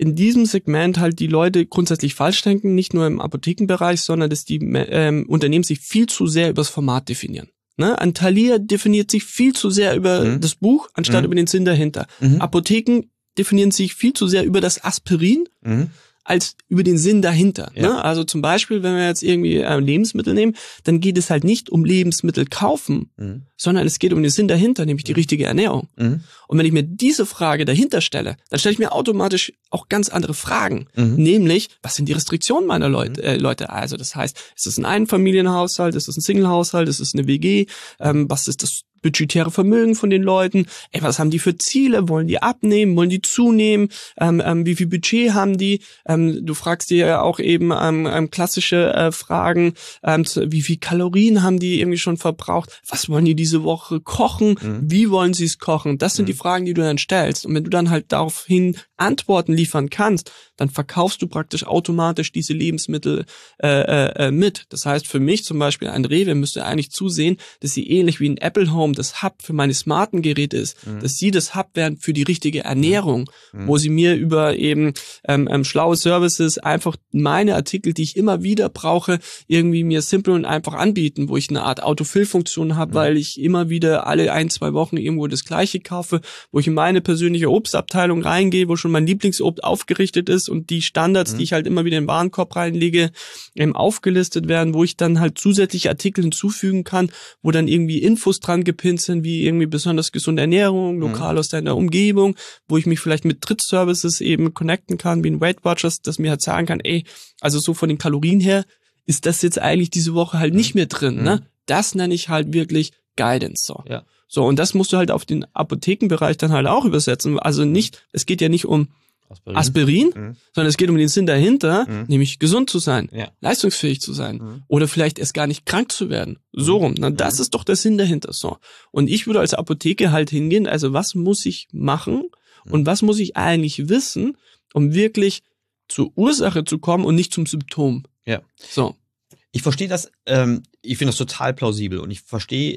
in diesem Segment halt die Leute grundsätzlich falsch denken, nicht nur im Apothekenbereich, sondern dass die ähm, Unternehmen sich viel zu sehr über das Format definieren. Ne? Ein Thalia definiert sich viel zu sehr über mhm. das Buch, anstatt mhm. über den Sinn dahinter. Mhm. Apotheken definieren sich viel zu sehr über das Aspirin, mhm. als über den Sinn dahinter. Ja. Ne? Also zum Beispiel, wenn wir jetzt irgendwie äh, Lebensmittel nehmen, dann geht es halt nicht um Lebensmittel kaufen, mhm. sondern es geht um den Sinn dahinter, nämlich die richtige Ernährung. Mhm. Und wenn ich mir diese Frage dahinter stelle, dann stelle ich mir automatisch auch ganz andere Fragen. Mhm. Nämlich, was sind die Restriktionen meiner Leute? Äh, Leute? Also das heißt, ist es ein Einfamilienhaushalt, ist es ein Singlehaushalt, ist es eine W G? Ähm, was ist das budgetäre Vermögen von den Leuten? Ey, was haben die für Ziele? Wollen die abnehmen? Wollen die zunehmen? Ähm, ähm, wie viel Budget haben die? Ähm, du fragst dir ja auch eben ähm, ähm, klassische äh, Fragen, ähm, wie viel Kalorien haben die irgendwie schon verbraucht? Was wollen die diese Woche kochen? Mhm. Wie wollen sie es kochen? Das sind mhm. die Fragen, die du dann stellst. Und wenn du dann halt daraufhin Antworten liefern kannst, dann verkaufst du praktisch automatisch diese Lebensmittel äh, äh, mit. Das heißt, für mich zum Beispiel ein Rewe müsste eigentlich zusehen, dass sie ähnlich wie ein Apple Home das Hub für meine smarten Geräte ist, mhm. dass sie das Hub werden für die richtige Ernährung, mhm. wo sie mir über eben ähm, ähm, schlaue Services einfach meine Artikel, die ich immer wieder brauche, irgendwie mir simpel und einfach anbieten, wo ich eine Art Autofill-Funktion habe, mhm. weil ich immer wieder alle ein, zwei Wochen irgendwo das Gleiche kaufe, wo ich in meine persönliche Obstabteilung reingehe, wo schon mein Lieblingsobst aufgerichtet ist und die Standards, mhm. die ich halt immer wieder in den Warenkorb reinlege, eben aufgelistet werden, wo ich dann halt zusätzliche Artikel hinzufügen kann, wo dann irgendwie Infos dran gepinnt sind, wie irgendwie besonders gesunde Ernährung, lokal mhm. aus deiner Umgebung, wo ich mich vielleicht mit Drittservices eben connecten kann, wie ein Weight Watchers, das mir halt sagen kann, ey, also so von den Kalorien her ist das jetzt eigentlich diese Woche halt nicht mehr drin, mhm. ne? Das nenne ich halt wirklich Guidance, so. Ja. So, und das musst du halt auf den Apothekenbereich dann halt auch übersetzen. Also nicht, es geht ja nicht um Aspirin, Aspirin mhm. sondern es geht um den Sinn dahinter, mhm. nämlich gesund zu sein, ja. leistungsfähig zu sein mhm. oder vielleicht erst gar nicht krank zu werden. So rum. Na, das mhm. ist doch der Sinn dahinter. So. Und ich würde als Apotheke halt hingehen, also was muss ich machen mhm. und was muss ich eigentlich wissen, um wirklich zur Ursache zu kommen und nicht zum Symptom. Ja. So. Ich verstehe das, ähm, ich finde das total plausibel und ich verstehe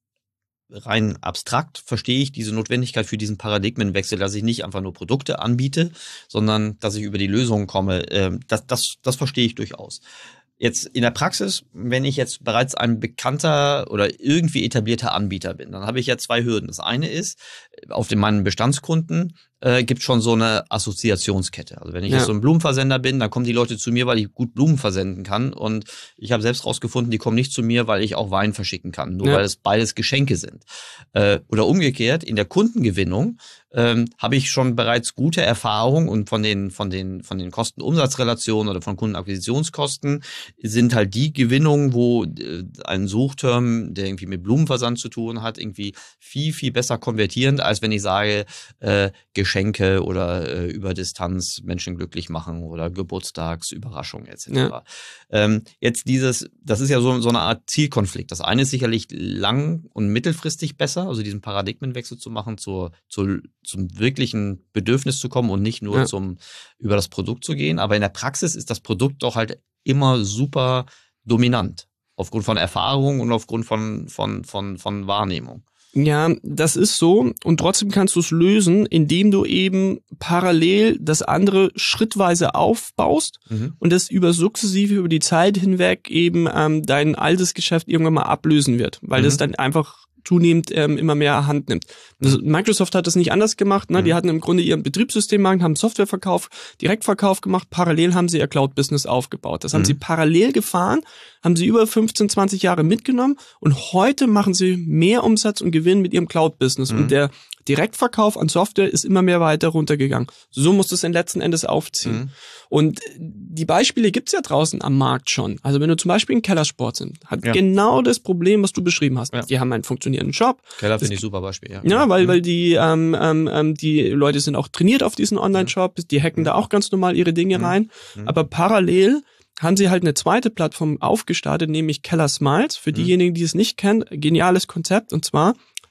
rein abstrakt verstehe ich diese Notwendigkeit für diesen Paradigmenwechsel, dass ich nicht einfach nur Produkte anbiete, sondern dass ich über die Lösungen komme. Das, das, das verstehe ich durchaus. Jetzt in der Praxis, wenn ich jetzt bereits ein bekannter oder irgendwie etablierter Anbieter bin, dann habe ich ja zwei Hürden. Das eine ist, auf den meinen Bestandskunden äh, gibt schon so eine Assoziationskette. Also wenn ich ja. jetzt so ein Blumenversender bin, dann kommen die Leute zu mir, weil ich gut Blumen versenden kann. Und ich habe selbst rausgefunden, die kommen nicht zu mir, weil ich auch Wein verschicken kann, nur ja. weil es beides Geschenke sind. Äh, oder umgekehrt, in der Kundengewinnung ähm, habe ich schon bereits gute Erfahrungen und von den von den von den Kosten-Umsatz-Relationen oder von Kundenakquisitionskosten sind halt die Gewinnungen, wo äh, ein Suchterm, der irgendwie mit Blumenversand zu tun hat, irgendwie viel, viel besser konvertierend, als wenn ich sage, äh, Geschenke oder äh, über Distanz Menschen glücklich machen oder Geburtstagsüberraschungen et cetera. Ja. Ähm, jetzt dieses, das ist ja so, so eine Art Zielkonflikt. Das eine ist sicherlich lang- und mittelfristig besser, also diesen Paradigmenwechsel zu machen, zur, zur, zum wirklichen Bedürfnis zu kommen und nicht nur ja. zum über das Produkt zu gehen. Aber in der Praxis ist das Produkt doch halt immer super dominant. Aufgrund von Erfahrung und aufgrund von, von, von, von Wahrnehmung. Ja, das ist so und trotzdem kannst du es lösen, indem du eben parallel das andere schrittweise aufbaust mhm. und das über sukzessive über die Zeit hinweg eben ähm, dein altes Geschäft irgendwann mal ablösen wird, weil mhm. das dann einfach zunehmend ähm, immer mehr Hand nimmt. Also Microsoft hat das nicht anders gemacht. Ne? Mhm. Die hatten im Grunde ihren Betriebssystemmarkt, haben Softwareverkauf, Direktverkauf gemacht. Parallel haben sie ihr Cloud-Business aufgebaut. Das haben mhm. sie parallel gefahren, haben sie über fünfzehn, zwanzig Jahre mitgenommen und heute machen sie mehr Umsatz und Gewinn mit ihrem Cloud-Business. Mhm. Und der Direktverkauf an Software ist immer mehr weiter runtergegangen. So muss das in letzten Endes aufziehen. Mhm. Und die Beispiele gibt's ja draußen am Markt schon. Also wenn du zum Beispiel in Kellersport sind, hat ja. genau das Problem, was du beschrieben hast. Ja. Die haben einen funktionierenden Job. Keller finde ich super Beispiel, ja. Ja, weil, mhm. weil die, ähm, ähm, die Leute sind auch trainiert auf diesen Online-Shop, die hacken mhm. da auch ganz normal ihre Dinge mhm. rein. Mhm. Aber parallel haben sie halt eine zweite Plattform aufgestartet, nämlich Keller Smiles. Für mhm. diejenigen, die es nicht kennen, geniales Konzept. Und zwar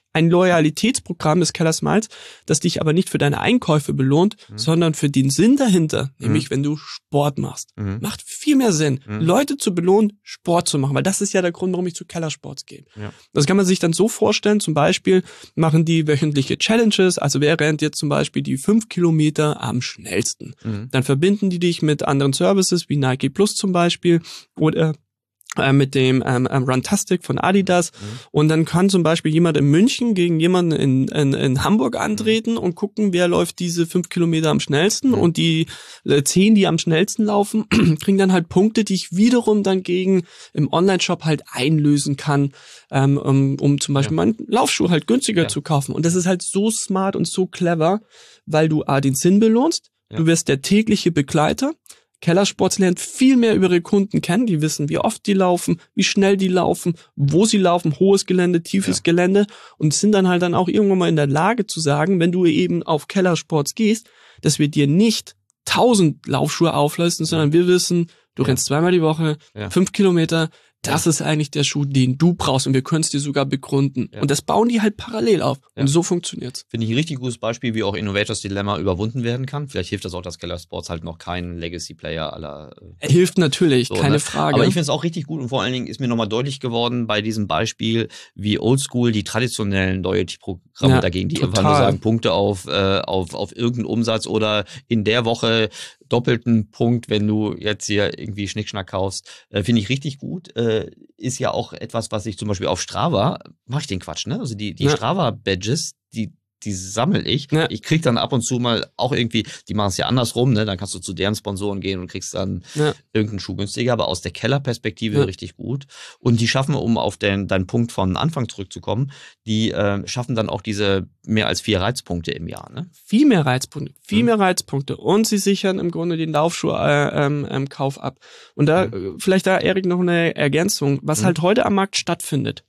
ein Loyalitätsprogramm des Keller Smiles, das dich aber nicht für deine Einkäufe belohnt, mhm. sondern für den Sinn dahinter, mhm. nämlich wenn du Sport machst. Mhm. Macht viel mehr Sinn, mhm. Leute zu belohnen, Sport zu machen, weil das ist ja der Grund, warum ich zu Kellersports gehe. Ja. Das kann man sich dann so vorstellen, zum Beispiel machen die wöchentliche Challenges, also wer rennt jetzt zum Beispiel die fünf Kilometer am schnellsten? Mhm. Dann verbinden die dich mit anderen Services, wie Nike Plus zum Beispiel, oder mit dem ähm, Runtastic von Adidas mhm. und dann kann zum Beispiel jemand in München gegen jemanden in, in, in Hamburg antreten mhm. und gucken, wer läuft diese fünf Kilometer am schnellsten mhm. und die äh, zehn, die am schnellsten laufen, kriegen dann halt Punkte, die ich wiederum dann gegen im Online-Shop halt einlösen kann, ähm, um, um zum Beispiel ja. meinen Laufschuh halt günstiger ja. zu kaufen. Und das ist halt so smart und so clever, weil du A, den Sinn belohnst, ja. du wirst der tägliche Begleiter. Kellersports lernt viel mehr über ihre Kunden kennen. Die wissen, wie oft die laufen, wie schnell die laufen, wo sie laufen, hohes Gelände, tiefes ja. Gelände und sind dann halt dann auch irgendwann mal in der Lage zu sagen, wenn du eben auf Kellersports gehst, dass wir dir nicht tausend Laufschuhe aufleisten, sondern wir wissen, du ja. rennst zweimal die Woche, ja. fünf Kilometer, das ja. ist eigentlich der Schuh, den du brauchst und wir können es dir sogar begründen. Ja. Und das bauen die halt parallel auf. Ja. Und so funktioniert's. Finde ich ein richtig gutes Beispiel, wie auch Innovators Dilemma überwunden werden kann. Vielleicht hilft das auch, dass Keller Sports halt noch kein Legacy-Player aller... Äh, hilft natürlich, so, keine ne? Frage. Aber ich finde es auch richtig gut und vor allen Dingen ist mir nochmal deutlich geworden bei diesem Beispiel, wie oldschool die traditionellen Loyalty-Programme ja, dagegen, die total. Einfach nur sagen, Punkte auf, äh, auf, auf irgendeinen Umsatz oder in der Woche doppelten Punkt, wenn du jetzt hier irgendwie Schnickschnack kaufst, äh, finde ich richtig gut. Äh, ist ja auch etwas, was ich zum Beispiel auf Strava, mache ich den Quatsch, ne? Also die, die ja. Strava-Badges, die die sammle ich. Ja. Ich krieg dann ab und zu mal auch irgendwie, die machen es ja andersrum, ne? Dann kannst du zu deren Sponsoren gehen und kriegst dann ja. irgendeinen Schuh günstiger, aber aus der Kellerperspektive ja. richtig gut. Und die schaffen, um auf den, deinen Punkt von Anfang zurückzukommen, die äh, schaffen dann auch diese mehr als vier Reizpunkte im Jahr, ne? Viel mehr Reizpunkte, viel mhm. mehr Reizpunkte. Und sie sichern im Grunde den Laufschuh äh, ähm, ähm, Kauf ab. Und da, mhm. vielleicht da, Erik, noch eine Ergänzung, was mhm. halt heute am Markt stattfindet.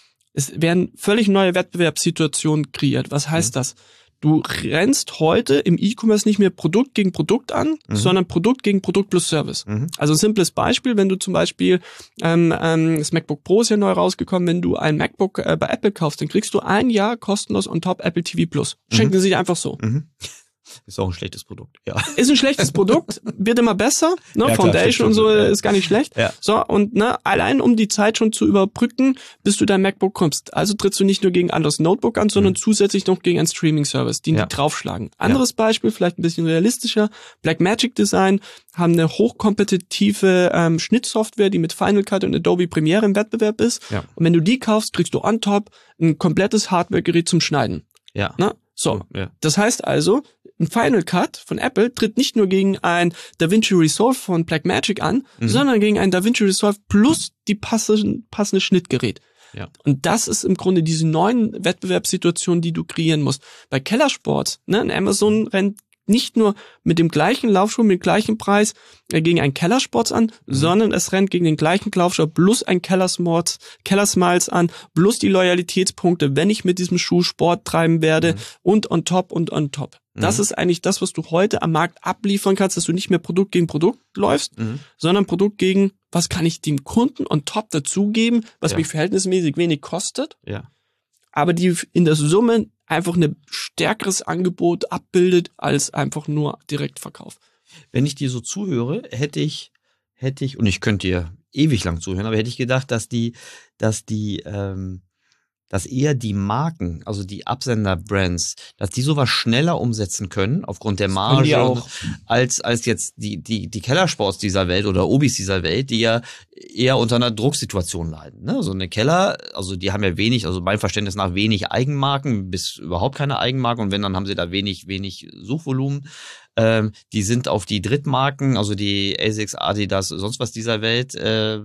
Es werden völlig neue Wettbewerbssituationen kreiert. Was heißt mhm. das? Du rennst heute im E-Commerce nicht mehr Produkt gegen Produkt an, mhm. sondern Produkt gegen Produkt plus Service. Mhm. Also ein simples Beispiel, wenn du zum Beispiel, ähm, ähm, das MacBook Pro ist ja neu rausgekommen, wenn du ein MacBook äh, bei Apple kaufst, dann kriegst du ein Jahr kostenlos on top Apple T V Plus. Schenken mhm. sie dir einfach so. Mhm. Ist auch ein schlechtes Produkt, ja. Ist ein schlechtes Produkt, wird immer besser, ne? Ja, Foundation und so ja. ist gar nicht schlecht. Ja. So, und ne, allein um die Zeit schon zu überbrücken, bis du dein MacBook kommst. Also trittst du nicht nur gegen ein anderes Notebook an, sondern mhm. zusätzlich noch gegen einen Streaming-Service, den ja. die draufschlagen. Anderes ja. Beispiel, vielleicht ein bisschen realistischer, Blackmagic Design haben eine hochkompetitive ähm, Schnittsoftware, die mit Final Cut und Adobe Premiere im Wettbewerb ist. Ja. Und wenn du die kaufst, kriegst du on top ein komplettes Hardware-Gerät zum Schneiden. Ja. Ne? So, ja. Das heißt also, ein Final Cut von Apple tritt nicht nur gegen ein DaVinci Resolve von Blackmagic an, mhm. sondern gegen ein DaVinci Resolve plus die passende, passende Schnittgerät. Ja. Und das ist im Grunde diese neuen Wettbewerbssituationen, die du kreieren musst. Bei Kellersports, ne, ein Amazon rennt nicht nur mit dem gleichen Laufschuh, mit dem gleichen Preis äh, gegen einen Kellersports an, mhm. sondern es rennt gegen den gleichen Laufschuh plus ein Kellersmiles, Kellersmiles an, plus die Loyalitätspunkte, wenn ich mit diesem Schuh Sport treiben werde mhm. und on top und on top. Mhm. Das ist eigentlich das, was du heute am Markt abliefern kannst, dass du nicht mehr Produkt gegen Produkt läufst, mhm. sondern Produkt gegen, was kann ich dem Kunden on top dazugeben, was ja. mich verhältnismäßig wenig kostet, ja. aber die in der Summe einfach ein stärkeres Angebot abbildet als einfach nur Direktverkauf. Wenn ich dir so zuhöre, hätte ich, hätte ich, und ich könnte dir ewig lang zuhören, aber hätte ich gedacht, dass die, dass die, ähm, dass eher die Marken, also die Absender-Brands, dass die sowas schneller umsetzen können, aufgrund der Marge, auch. als als jetzt die die die Kellersports dieser Welt oder Obis dieser Welt, die ja eher unter einer Drucksituation leiden. Ne? So eine Keller, also die haben ja wenig, also meinem Verständnis nach wenig Eigenmarken, bis überhaupt keine Eigenmarken und wenn, dann haben sie da wenig wenig Suchvolumen. Ähm, die sind auf die Drittmarken, also die Asics, Adidas, sonst was dieser Welt äh,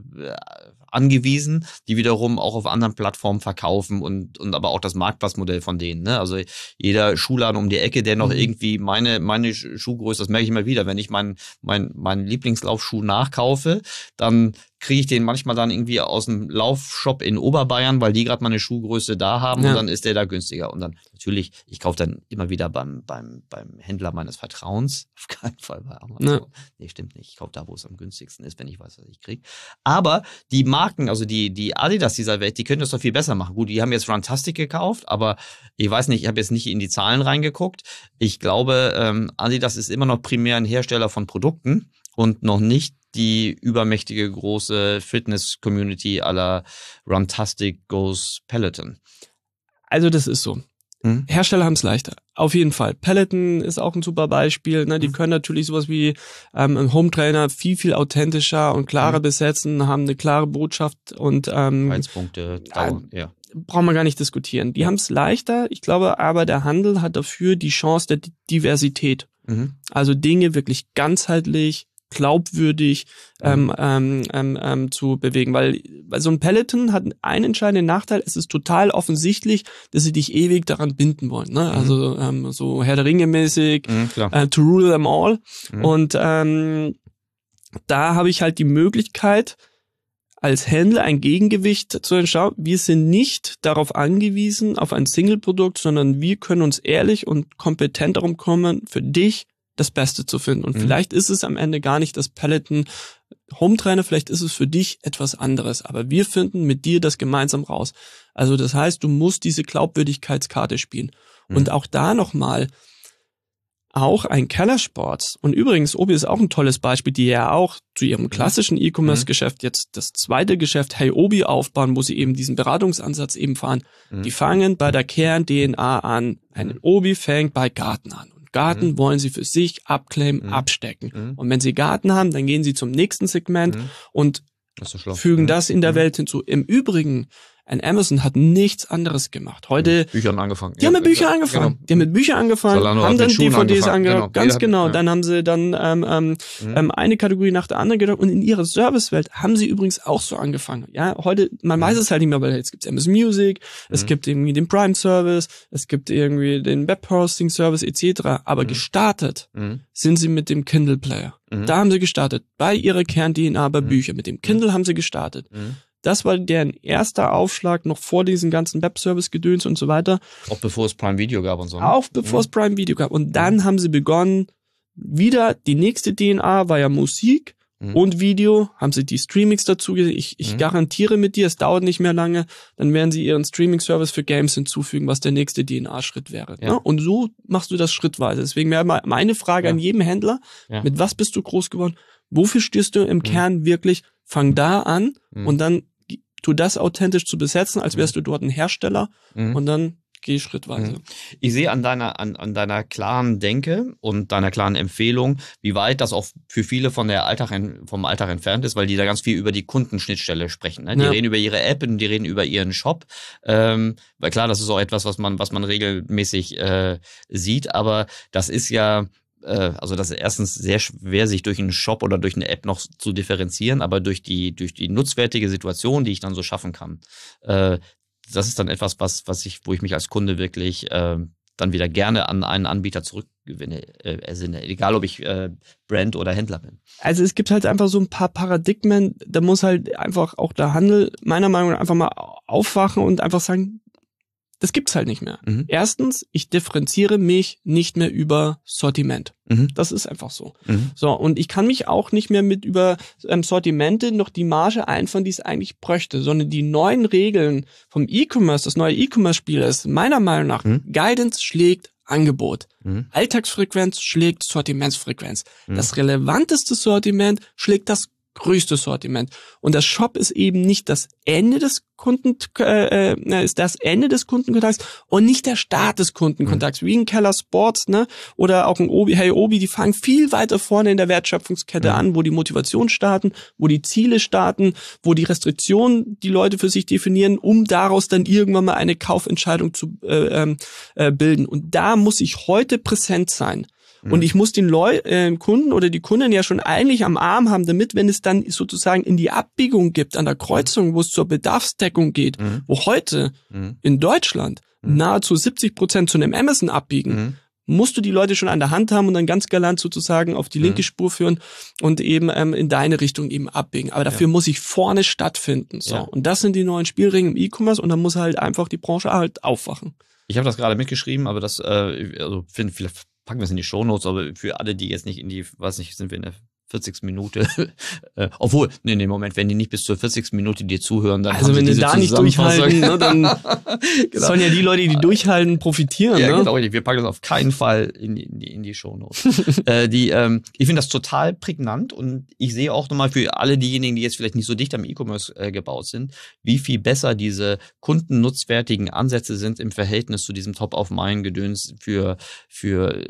angewiesen, die wiederum auch auf anderen Plattformen verkaufen und und aber auch das Marktplatzmodell von denen. Ne? Also jeder Schuhladen um die Ecke, der noch mhm. irgendwie meine meine Schuhgröße, das merke ich immer wieder, wenn ich meinen mein, mein Lieblingslaufschuh nachkaufe, dann kriege ich den manchmal dann irgendwie aus dem Laufshop in Oberbayern, weil die gerade mal eine Schuhgröße da haben ja. und dann ist der da günstiger. Und dann natürlich, ich kaufe dann immer wieder beim beim beim Händler meines Vertrauens, auf keinen Fall bei Amazon. Ja. Nee, stimmt nicht. Ich kaufe da, wo es am günstigsten ist, wenn ich weiß, was ich kriege. Aber die Marken Marken, also die, die Adidas dieser Welt, die können das doch viel besser machen. Gut, die haben jetzt Runtastic gekauft, aber ich weiß nicht, ich habe jetzt nicht in die Zahlen reingeguckt. Ich glaube, ähm, Adidas ist immer noch primär ein Hersteller von Produkten und noch nicht die übermächtige große Fitness-Community à la Runtastic goes Peloton. Also das ist so. Hm? Hersteller haben es leichter. Auf jeden Fall. Peloton ist auch ein super Beispiel. Ne? Die können natürlich sowas wie ähm, ein Home-Trainer viel, viel authentischer und klarer mhm. besetzen, haben eine klare Botschaft und ähm, Reizpunkte, Dauer, ja. Brauchen wir gar nicht diskutieren. Die ja. haben es leichter. Ich glaube aber, der Handel hat dafür die Chance der Diversität. Mhm. Also Dinge wirklich ganzheitlich, glaubwürdig ähm, mhm. ähm, ähm, ähm, zu bewegen, weil, weil so ein Peloton hat einen entscheidenden Nachteil, es ist total offensichtlich, dass sie dich ewig daran binden wollen, ne? Mhm. Also ähm, so Herr der Ringe mäßig, mhm, äh, to rule them all mhm. und ähm, da habe ich halt die Möglichkeit, als Händler ein Gegengewicht zu entscheiden. Wir sind nicht darauf angewiesen, auf ein Single-Produkt, sondern wir können uns ehrlich und kompetent darum kümmern, für dich das Beste zu finden. Und mhm. vielleicht ist es am Ende gar nicht das Peloton Home Trainer, vielleicht ist es für dich etwas anderes. Aber wir finden mit dir das gemeinsam raus. Also das heißt, du musst diese Glaubwürdigkeitskarte spielen. Mhm. Und auch da nochmal, auch ein Keller Sports. Und übrigens, Obi ist auch ein tolles Beispiel, die ja auch zu ihrem klassischen E-Commerce-Geschäft jetzt das zweite Geschäft Hey Obi aufbauen, wo sie eben diesen Beratungsansatz eben fahren. Mhm. Die fangen bei der Kern-D N A an. Ein Obi fängt bei Garten an. Und Garten mhm. wollen sie für sich abclaimen, mhm. abstecken. Mhm. Und wenn sie Garten haben, dann gehen sie zum nächsten Segment mhm. und das so fügen mhm. das in der mhm. Welt hinzu. Im Übrigen, ein Amazon hat nichts anderes gemacht. Heute Büchern angefangen. Die haben mit Büchern angefangen. Genau. Die haben mit Büchern angefangen, Zalando haben dann D V Ds angefangen. Genau. Ganz genau. Ja. Dann haben sie dann ähm, ähm, mhm. eine Kategorie nach der anderen gedacht. Und in ihrer Servicewelt haben sie übrigens auch so angefangen. Ja, heute, man mhm. weiß es halt nicht mehr, weil jetzt gibt's Amazon Music, mhm. es gibt irgendwie den Prime Service, es gibt irgendwie den Web Hosting Service et cetera. Aber mhm. gestartet mhm. sind sie mit dem Kindle Player. Mhm. Da haben sie gestartet. Bei ihrer Kern-D N A bei mhm. Büchern. Mit dem Kindle haben sie gestartet. Mhm. Das war deren erster Aufschlag noch vor diesen ganzen Webservice-Gedöns und so weiter. Auch bevor es Prime Video gab und so. Ne? Auch bevor mhm. es Prime Video gab. Und dann mhm. haben sie begonnen, wieder die nächste D N A war ja Musik mhm. und Video, haben sie die Streamings dazu gesehen. Ich, ich mhm. garantiere mit dir, es dauert nicht mehr lange, dann werden sie ihren Streaming-Service für Games hinzufügen, was der nächste D N A-Schritt wäre. Ja. Ne? Und so machst du das schrittweise. Deswegen wäre meine Frage ja. an jedem Händler, ja. mit was bist du groß geworden? Wofür stehst du im mhm. Kern wirklich? Fang da an mhm. und dann tu das authentisch zu besetzen, als wärst du dort ein Hersteller mhm. und dann geh schrittweise. Ich sehe an deiner, an, an deiner klaren Denke und deiner klaren Empfehlung, wie weit das auch für viele von der Alltag, vom Alltag entfernt ist, weil die da ganz viel über die Kundenschnittstelle sprechen. Ne? Die ja. reden über ihre App und die reden über ihren Shop. Ähm, weil klar, das ist auch etwas, was man, was man regelmäßig äh, sieht, aber das ist ja also das ist erstens sehr schwer, sich durch einen Shop oder durch eine App noch zu differenzieren, aber durch die durch die nutzwertige Situation, die ich dann so schaffen kann, äh, das ist dann etwas, was was ich, wo ich mich als Kunde wirklich äh, dann wieder gerne an einen Anbieter zurückgewinne, äh, ersinne, egal ob ich äh, Brand oder Händler bin. Also es gibt halt einfach so ein paar Paradigmen, da muss halt einfach auch der Handel meiner Meinung nach einfach mal aufwachen und einfach sagen, das gibt's halt nicht mehr. Mhm. Erstens, ich differenziere mich nicht mehr über Sortiment. Mhm. Das ist einfach so. Mhm. So, und ich kann mich auch nicht mehr mit über ähm, Sortimente noch die Marge einfahren, die es eigentlich bräuchte, sondern die neuen Regeln vom E-Commerce, das neue E-Commerce-Spiel ist meiner Meinung nach, mhm. Guidance schlägt Angebot. Mhm. Alltagsfrequenz schlägt Sortimentsfrequenz. Mhm. Das relevanteste Sortiment schlägt das größte Sortiment. Und das Shop ist eben nicht das Ende des Kunden, äh, ist das Ende des Kundenkontakts und nicht der Start des Kundenkontakts. Mhm. Wie ein Keller Sports, ne? Oder auch ein Obi, Hey Obi, die fangen viel weiter vorne in der Wertschöpfungskette mhm. an, wo die Motivation starten, wo die Ziele starten, wo die Restriktionen die Leute für sich definieren, um daraus dann irgendwann mal eine Kaufentscheidung zu äh, äh, bilden. Und da muss ich heute präsent sein. Und ich muss den Leu äh, Kunden oder die Kunden ja schon eigentlich am Arm haben, damit, wenn es dann sozusagen in die Abbiegung gibt, an der Kreuzung, wo es zur Bedarfsdeckung geht, mhm. wo heute mhm. in Deutschland mhm. nahezu siebzig Prozent zu einem Amazon abbiegen, mhm. musst du die Leute schon an der Hand haben und dann ganz galant sozusagen auf die linke mhm. Spur führen und eben ähm, in deine Richtung eben abbiegen. Aber dafür ja. muss ich vorne stattfinden. So. Ja. Und das sind die neuen Spielregeln im E-Commerce und dann muss halt einfach die Branche halt aufwachen. Ich habe das gerade mitgeschrieben, aber das, äh, also finde vielleicht packen wir es in die Shownotes, aber für alle, die jetzt nicht in die, weiß nicht, sind wir in der vierzigsten Minute, äh, obwohl, nee, nee, Moment, wenn die nicht bis zur vierzigsten Minute dir zuhören, dann also haben wenn sie die da nicht durchhalten, ne, dann genau. sollen ja die Leute, die durchhalten, profitieren. Ja, ne? genau, wir packen das auf keinen Fall in die, in die, in die Shownotes. äh, die, ähm, ich finde das total prägnant und ich sehe auch nochmal für alle diejenigen, die jetzt vielleicht nicht so dicht am E-Commerce äh, gebaut sind, wie viel besser diese kundennutzwertigen Ansätze sind im Verhältnis zu diesem Top-of-Mind-Gedöns für, für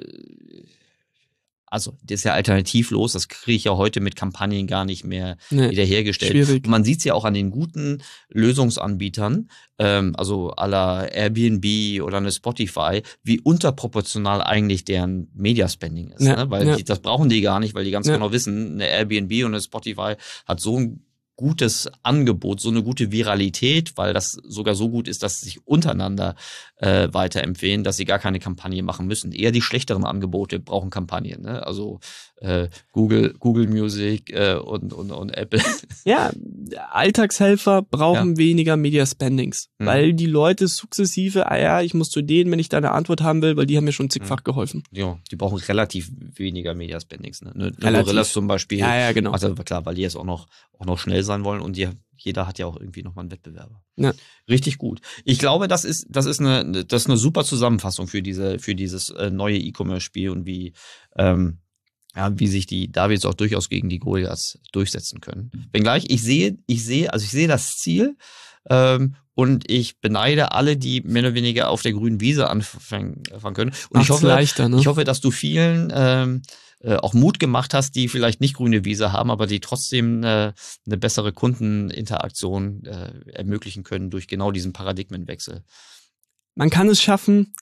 also das ist ja alternativlos, das kriege ich ja heute mit Kampagnen gar nicht mehr nee, wiederhergestellt. Schwierig. Und man sieht es ja auch an den guten Lösungsanbietern, ähm, also à la Airbnb oder eine Spotify, wie unterproportional eigentlich deren Media-Spending ist. Ja, ne? Weil ja. die, das brauchen die gar nicht, weil die ganz ja. genau wissen, eine Airbnb und eine Spotify hat so ein gutes Angebot, so eine gute Viralität, weil das sogar so gut ist, dass sie sich untereinander äh, weiterempfehlen, dass sie gar keine Kampagne machen müssen. Eher die schlechteren Angebote brauchen Kampagnen, ne? Also äh, Google, Google Music äh, und, und, und Apple. Ja, Alltagshelfer brauchen ja. weniger Media Spendings, mhm. weil die Leute sukzessive, ah ja, ich muss zu denen, wenn ich da eine Antwort haben will, weil die haben mir schon zigfach mhm. geholfen. Ja, die brauchen relativ weniger Media Spendings. Ne? Eine, eine Gorillas zum Beispiel. Ja, ja, genau. Also klar, weil die jetzt auch noch, auch noch schnell sein wollen und die, jeder hat ja auch irgendwie nochmal einen Wettbewerber. Ja. Richtig gut. Ich glaube, das ist, das ist eine, das ist eine super Zusammenfassung für diese, für dieses äh, neue E-Commerce-Spiel und wie, ähm, ja, wie sich die Davids auch durchaus gegen die Goliaths durchsetzen können. Wenngleich, ich sehe, ich sehe, also ich sehe das Ziel, ähm, und ich beneide alle, die mehr oder weniger auf der grünen Wiese anfangen, anfangen können. Und Macht's ich hoffe, leichter, ne? ich hoffe, dass du vielen, ähm, äh, auch Mut gemacht hast, die vielleicht nicht grüne Wiese haben, aber die trotzdem äh, eine bessere Kundeninteraktion äh, ermöglichen können durch genau diesen Paradigmenwechsel. Man kann es schaffen,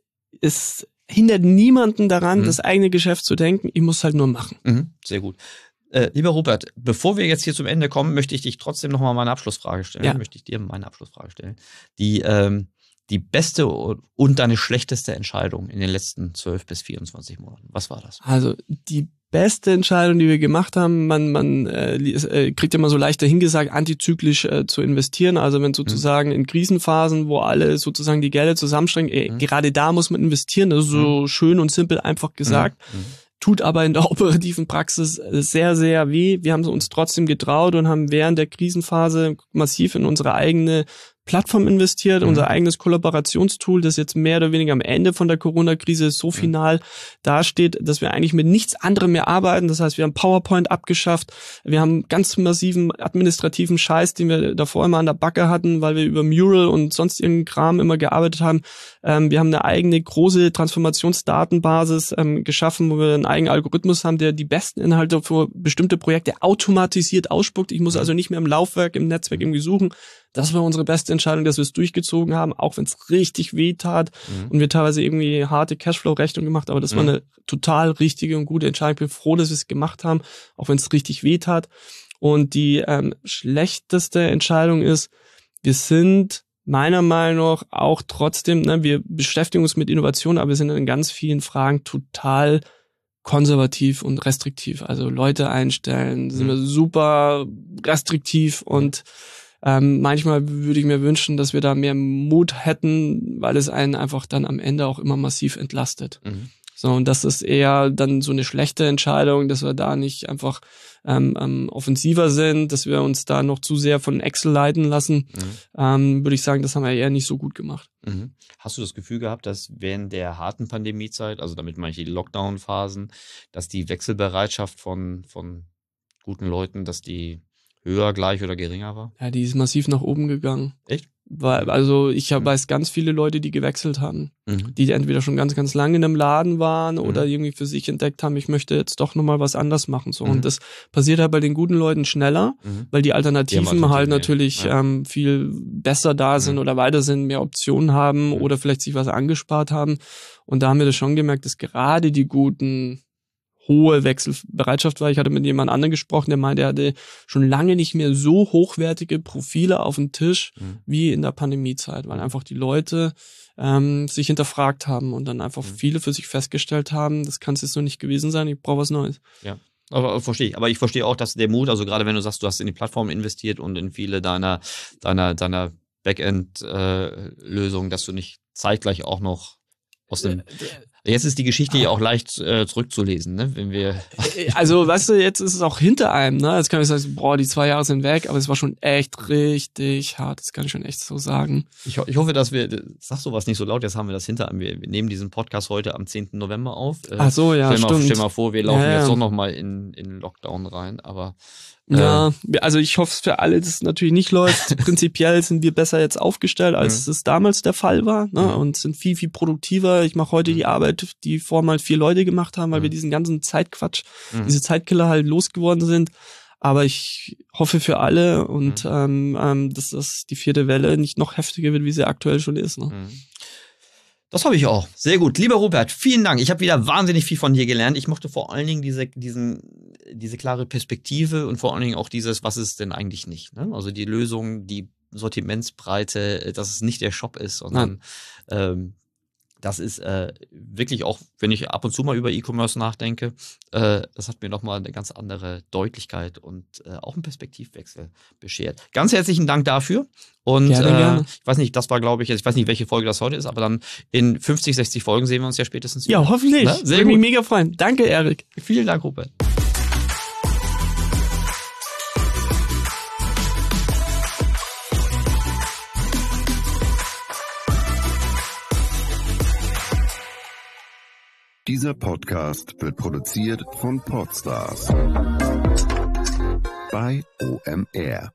es hindert niemanden daran, Mhm. das eigene Geschäft zu denken. Ich muss halt nur machen. Mhm, sehr gut. Äh, lieber Rupert, bevor wir jetzt hier zum Ende kommen, möchte ich dich trotzdem nochmal meine Abschlussfrage stellen. Ja. Möchte ich dir meine Abschlussfrage stellen. Die, ähm, die beste und deine schlechteste Entscheidung in den letzten zwölf bis vierundzwanzig Monaten. Was war das? Also die beste Entscheidung, die wir gemacht haben, man, man äh, kriegt ja immer so leicht dahingesagt, antizyklisch äh, zu investieren. Also wenn sozusagen mhm. in Krisenphasen, wo alle sozusagen die Gelder zusammenstrengen, ey, mhm. gerade da muss man investieren. Das ist so mhm. schön und simpel einfach gesagt. Mhm. Tut aber in der operativen Praxis sehr, sehr weh. Wir haben uns trotzdem getraut und haben während der Krisenphase massiv in unsere eigene Plattform investiert, mhm. unser eigenes Kollaborationstool, das jetzt mehr oder weniger am Ende von der Corona-Krise so final mhm. dasteht, dass wir eigentlich mit nichts anderem mehr arbeiten. Das heißt, wir haben PowerPoint abgeschafft, wir haben ganz massiven administrativen Scheiß, den wir davor immer an der Backe hatten, weil wir über Mural und sonst irgendeinen Kram immer gearbeitet haben. Ähm, wir haben eine eigene große Transformationsdatenbasis ähm, geschaffen, wo wir einen eigenen Algorithmus haben, der die besten Inhalte für bestimmte Projekte automatisiert ausspuckt. Ich muss also nicht mehr im Laufwerk, im Netzwerk irgendwie suchen. Das war unsere beste Entscheidung, dass wir es durchgezogen haben, auch wenn es richtig weh tat mhm. und wir teilweise irgendwie harte Cashflow-Rechnung gemacht, aber das mhm. war eine total richtige und gute Entscheidung. Ich bin froh, dass wir es gemacht haben, auch wenn es richtig weh tat. Und die ähm, schlechteste Entscheidung ist, wir sind meiner Meinung nach auch trotzdem, ne, wir beschäftigen uns mit Innovation, aber wir sind in ganz vielen Fragen total konservativ und restriktiv. Also Leute einstellen, sind wir super restriktiv und Ähm, manchmal würde ich mir wünschen, dass wir da mehr Mut hätten, weil es einen einfach dann am Ende auch immer massiv entlastet. Mhm. So, und das ist eher dann so eine schlechte Entscheidung, dass wir da nicht einfach ähm, ähm, offensiver sind, dass wir uns da noch zu sehr von Excel leiten lassen. Mhm. Ähm, würde ich sagen, das haben wir eher nicht so gut gemacht. Mhm. Hast du das Gefühl gehabt, dass während der harten Pandemiezeit, also damit meine ich die Lockdown-Phasen, dass die Wechselbereitschaft von, von guten Leuten, dass die höher, gleich oder geringer war? Ja, die ist massiv nach oben gegangen. Echt? Weil, also ich hab, mhm. weiß ganz viele Leute, die gewechselt haben, mhm. die entweder schon ganz, ganz lange in einem Laden waren mhm. oder irgendwie für sich entdeckt haben, ich möchte jetzt doch nochmal was anders machen. So. Mhm. Und das passiert halt bei den guten Leuten schneller, mhm. weil die Alternativen die halt natürlich ja. ähm, viel besser da sind mhm. oder weiter sind, mehr Optionen haben mhm. oder vielleicht sich was angespart haben. Und da haben wir das schon gemerkt, dass gerade die guten hohe Wechselbereitschaft war. Ich hatte mit jemand anderem gesprochen, der meinte, er hatte schon lange nicht mehr so hochwertige Profile auf dem Tisch mhm. wie in der Pandemiezeit, weil einfach die Leute ähm, sich hinterfragt haben und dann einfach mhm. viele für sich festgestellt haben, das kann es jetzt noch nicht gewesen sein, ich brauche was Neues. Ja. Aber verstehe ich. Aber ich verstehe auch, dass der Mut, also gerade wenn du sagst, du hast in die Plattform investiert und in viele deiner, deiner, deiner Backend-Lösungen, äh, dass du nicht zeitgleich auch noch aus dem Jetzt ist die Geschichte ja auch leicht äh, zurückzulesen, ne? Wenn wir also, weißt du, jetzt ist es auch hinter einem, ne? Jetzt kann ich sagen, boah, die zwei Jahre sind weg, aber es war schon echt richtig hart. Das kann ich schon echt so sagen. Ich, ich hoffe, dass wir, sag sowas nicht so laut, jetzt haben wir das hinter einem. Wir, wir nehmen diesen Podcast heute am zehnten November auf. Äh, Ach so, ja, stell mal, stimmt. Stell mal vor, wir laufen ja, ja. jetzt doch nochmal in, in Lockdown rein, aber Ja, also ich hoffe es für alle, dass es natürlich nicht läuft. Prinzipiell sind wir besser jetzt aufgestellt, als mhm. es damals der Fall war, ne? Mhm. Und sind viel, viel produktiver. Ich mache heute mhm. die Arbeit, die vormals vier Leute gemacht haben, weil mhm. wir diesen ganzen Zeitquatsch, mhm. diese Zeitkiller halt losgeworden sind. Aber ich hoffe für alle und mhm. ähm, ähm, dass das die vierte Welle nicht noch heftiger wird, wie sie aktuell schon ist. Ne? Mhm. Das habe ich auch. Sehr gut. Lieber Rupert, vielen Dank. Ich habe wieder wahnsinnig viel von dir gelernt. Ich mochte vor allen Dingen diese, diesen, diese klare Perspektive und vor allen Dingen auch dieses, was ist denn eigentlich nicht. Ne? Also die Lösung, die Sortimentsbreite, dass es nicht der Shop ist, sondern ähm, das ist äh, wirklich auch, wenn ich ab und zu mal über E-Commerce nachdenke, äh, das hat mir nochmal eine ganz andere Deutlichkeit und äh, auch einen Perspektivwechsel beschert. Ganz herzlichen Dank dafür. Und gerne, äh, gerne. ich weiß nicht, das war, glaube ich, ich weiß nicht, welche Folge das heute ist, aber dann in fünfzig, sechzig Folgen sehen wir uns ja spätestens wieder. Ja, hoffentlich. Ne? Sehr Würde gut. mich mega freuen. Danke, Erik. Vielen Dank, Rupert. Dieser Podcast wird produziert von Podstars bei O M R.